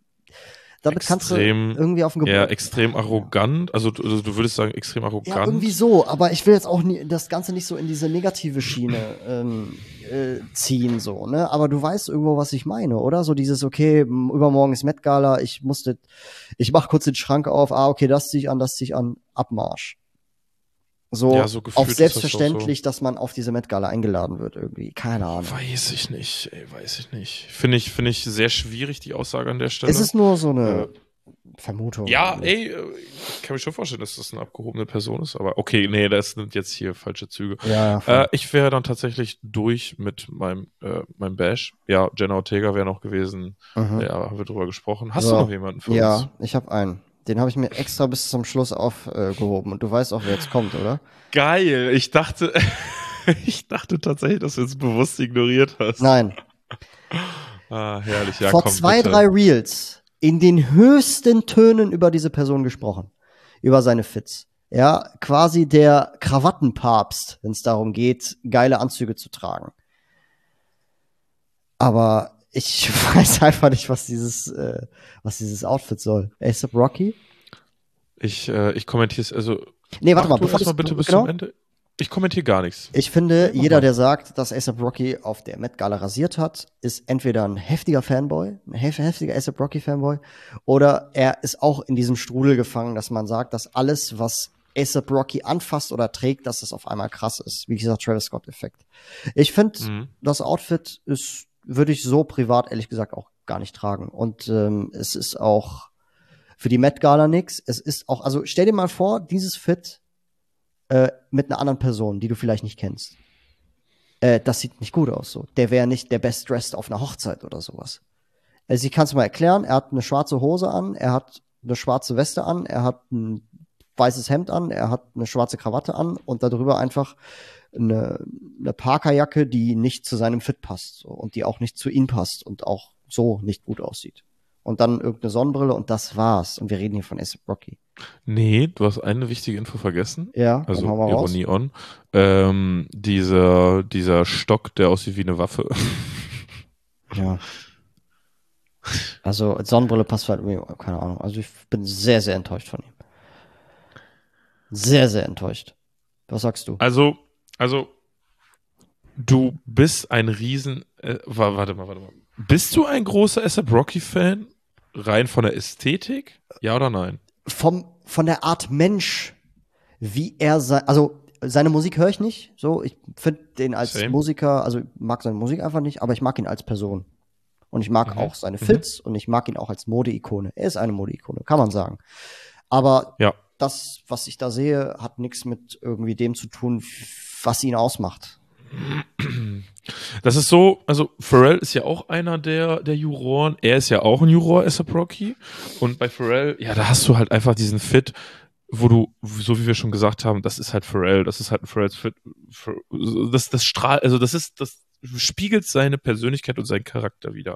damit kannst du Extrem, irgendwie auf dem ja, Gebäude. extrem arrogant. Also du, also du würdest sagen, extrem arrogant. Ja, irgendwie so, aber ich will jetzt auch nie, das Ganze nicht so in diese negative Schiene ähm, äh, ziehen, so, ne? Aber du weißt irgendwo, was ich meine, oder? So dieses, okay, m, übermorgen ist Met Gala, ich musste, ich mach kurz den Schrank auf, ah, okay, das zieh ich an, das zieh ich an, Abmarsch. So, Ja, so gefühlt auf ist das auch selbstverständlich, dass man auf diese Met Gala eingeladen wird, irgendwie. Keine Ahnung. Weiß ich nicht, ey, weiß ich nicht. Finde ich, finde ich sehr schwierig, die Aussage an der Stelle. Es ist nur so eine Äh, Vermutung. ja, ey, äh, ich kann mir schon vorstellen, dass das eine abgehobene Person ist, aber okay, nee, das nimmt jetzt hier falsche Züge. Ja, voll. Äh, ich wäre dann tatsächlich durch mit meinem, äh, meinem Bash. Ja, Jenna Ortega wäre noch gewesen. Mhm. Ja, haben wir drüber gesprochen. Hast So. du noch jemanden für uns? Ja, ich habe einen. Den habe ich mir extra bis zum Schluss aufgehoben. Und du weißt auch, wer jetzt kommt, oder? Geil, ich dachte, ich dachte tatsächlich, dass du es bewusst ignoriert hast. Nein. Ah, herrlich, ja, Vor komm, zwei, bitte. drei Reels in den höchsten Tönen über diese Person gesprochen. Über seine Fits. Ja, quasi der Krawattenpapst, wenn es darum geht, geile Anzüge zu tragen. Aber ich weiß einfach nicht, was dieses, äh, was dieses Outfit soll. A$AP Rocky? Ich, äh, ich kommentiere es, also. Nee, warte mach mal, du bevor erst mal du's- bitte bis genau. zum Ende. Ich kommentiere gar nichts. Ich finde, Mach jeder, mal. der sagt, dass A$AP Rocky auf der Met Gala rasiert hat, ist entweder ein heftiger Fanboy, ein hef- heftiger A$AP Rocky Fanboy, oder er ist auch in diesem Strudel gefangen, dass man sagt, dass alles, was A$AP Rocky anfasst oder trägt, dass es auf einmal krass ist. Wie gesagt, Travis Scott-Effekt. Ich finde, Mhm. das Outfit ist, würde ich so privat ehrlich gesagt auch gar nicht tragen. Und ähm, es ist auch für die Met Gala nix. Es ist auch, also stell dir mal vor, dieses Fit äh, mit einer anderen Person, die du vielleicht nicht kennst. Äh, das sieht nicht gut aus. So. Der wäre nicht der Best Dressed auf einer Hochzeit oder sowas. Also ich kann es mal erklären, er hat eine schwarze Hose an, er hat eine schwarze Weste an, er hat ein weißes Hemd an, er hat eine schwarze Krawatte an und darüber einfach eine, eine Parkerjacke, die nicht zu seinem Fit passt so, und die auch nicht zu ihm passt und auch so nicht gut aussieht. Und dann irgendeine Sonnenbrille und das war's. Und wir reden hier von A$AP Rocky. Nee, du hast eine wichtige Info vergessen. Ja, also dann hauen wir Ironie on. Ähm, dieser, dieser Stock, der aussieht wie eine Waffe. Ja. Also Sonnenbrille passt halt irgendwie, keine Ahnung. Also ich bin sehr, sehr enttäuscht von ihm. Sehr, sehr enttäuscht. Was sagst du? Also, also, du bist ein Riesen... Äh, wa- warte mal, warte mal. Bist du ein großer A$AP Rocky-Fan? Rein von der Ästhetik? Ja oder nein? Vom, von der Art Mensch, wie er sein, also seine Musik höre ich nicht, so, ich finde den als Same. Musiker, also ich mag seine Musik einfach nicht, aber ich mag ihn als Person. Und ich mag Mhm. auch seine Fits und ich mag ihn auch als Modeikone. Er ist eine Modeikone, kann man sagen. Aber Ja. das, was ich da sehe, hat nichts mit irgendwie dem zu tun, was ihn ausmacht. Das ist so, also Pharrell ist ja auch einer der, der Juroren. Er ist ja auch ein Juror, A$AP Rocky. Und bei Pharrell, ja, da hast du halt einfach diesen Fit, wo du, so wie wir schon gesagt haben, das ist halt Pharrell, das ist halt ein Pharrells Fit. Das, das strahlt, also das ist, das spiegelt seine Persönlichkeit und seinen Charakter wider.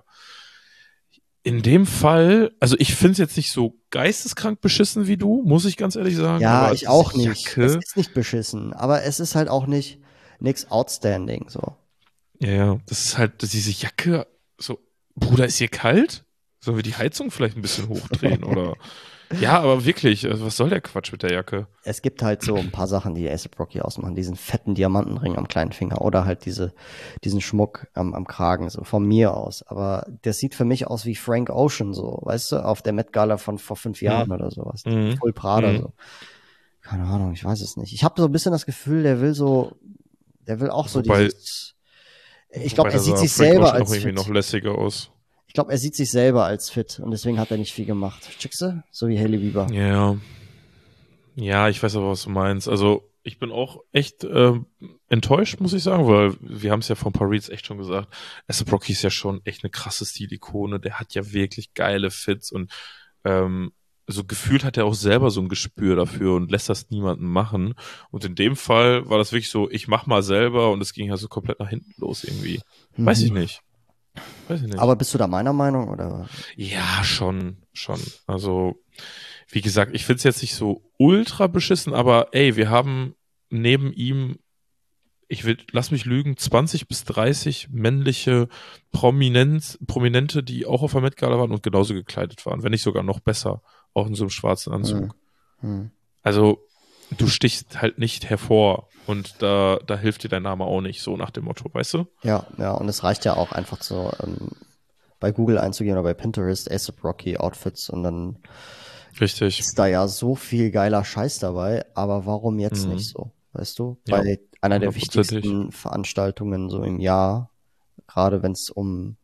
In dem Fall, also ich finde es jetzt nicht so geisteskrank beschissen wie du, muss ich ganz ehrlich sagen. Ja, aber ich auch diese nicht. Jacke- Es ist nicht beschissen, aber es ist halt auch nicht nix outstanding, so. Ja, ja, das ist halt, diese Jacke, so, Bruder, ist hier kalt? Sollen wir die Heizung vielleicht ein bisschen hochdrehen, oder? Ja, aber wirklich, also was soll der Quatsch mit der Jacke? Es gibt halt so ein paar Sachen, die A$AP Rocky ausmachen. Diesen fetten Diamantenring am kleinen Finger oder halt diese, diesen Schmuck am, am Kragen, so von mir aus. Aber das sieht für mich aus wie Frank Ocean, so, weißt du, auf der Met Gala von vor fünf Jahren Mhm. oder sowas. Mhm. Voll Prada, Mhm. so. Keine Ahnung, ich weiß es nicht. Ich habe so ein bisschen das Gefühl, der will so, der will auch so Wobei- dieses. Ich glaube, Wobei, er da sieht sah sich Frank selber Ocean als noch irgendwie fit. noch lässiger aus. Ich glaube, er sieht sich selber als fit und deswegen hat er nicht viel gemacht. Checkst du? So wie Hailey Bieber. Ja. Ja, ich weiß aber, was du meinst. Also, ich bin auch echt ähm, enttäuscht, muss ich sagen, weil wir haben es ja von Paris echt schon gesagt. A$AP Rocky ist ja schon echt eine krasse Stilikone. Der hat ja wirklich geile Fits und ähm, so gefühlt hat er auch selber so ein Gespür dafür und lässt das niemanden machen. Und in dem Fall war das wirklich so, ich mach mal selber und es ging ja so komplett nach hinten los irgendwie. Weiß ich nicht. Weiß ich nicht. Aber bist du da meiner Meinung oder? Ja, schon, schon. Also, wie gesagt, ich find's jetzt nicht so ultra beschissen, aber ey, wir haben neben ihm, ich will, lass mich lügen, zwanzig bis dreißig männliche Prominenz, Prominente, die auch auf der Met Gala waren und genauso gekleidet waren, wenn nicht sogar noch besser, auch in so einem schwarzen Anzug. Hm. Hm. Also, du stichst halt nicht hervor und da, da hilft dir dein Name auch nicht, so nach dem Motto, weißt du? Ja, ja, und es reicht ja auch einfach so, ähm, bei Google einzugehen oder bei Pinterest, A$AP Rocky Outfits und dann Richtig. ist da ja so viel geiler Scheiß dabei, aber warum jetzt Mhm. nicht so, weißt du? Ja, Bei einer der hundertprozentig. wichtigsten Veranstaltungen so im Jahr, gerade wenn es um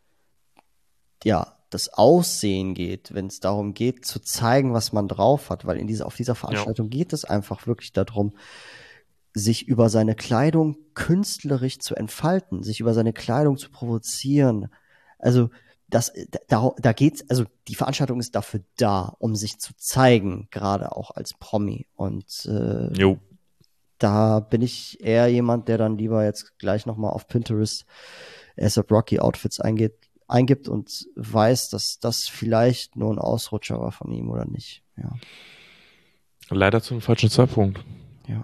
ja, das Aussehen geht, wenn es darum geht, zu zeigen, was man drauf hat, weil in dieser, auf dieser Veranstaltung geht es einfach wirklich darum, sich über seine Kleidung künstlerisch zu entfalten, sich über seine Kleidung zu provozieren. Also, das, da, da geht's, also die Veranstaltung ist dafür da, um sich zu zeigen, gerade auch als Promi. Und äh, Jo. da bin ich eher jemand, der dann lieber jetzt gleich nochmal auf Pinterest A$AP Rocky Outfits eingeht, eingibt und weiß, dass das vielleicht nur ein Ausrutscher war von ihm oder nicht. Ja. Leider zum falschen Zeitpunkt. Ja.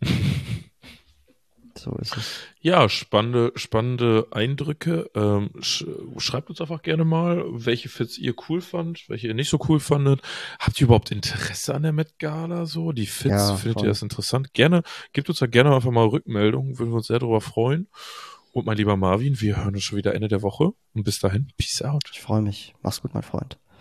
So ist es. Ja, spannende, spannende Eindrücke. Ähm, sch schreibt uns einfach gerne mal, welche Fits ihr cool fandt, welche ihr nicht so cool fandet. Habt ihr überhaupt Interesse an der Met Gala so? Die Fits, Ja, findet voll. ihr das interessant? Gerne, gebt uns da gerne einfach mal Rückmeldungen, würden wir uns sehr darüber freuen. Und mein lieber Marvin, wir hören uns schon wieder Ende der Woche. Und bis dahin, peace out. Ich freue mich. Mach's gut, mein Freund.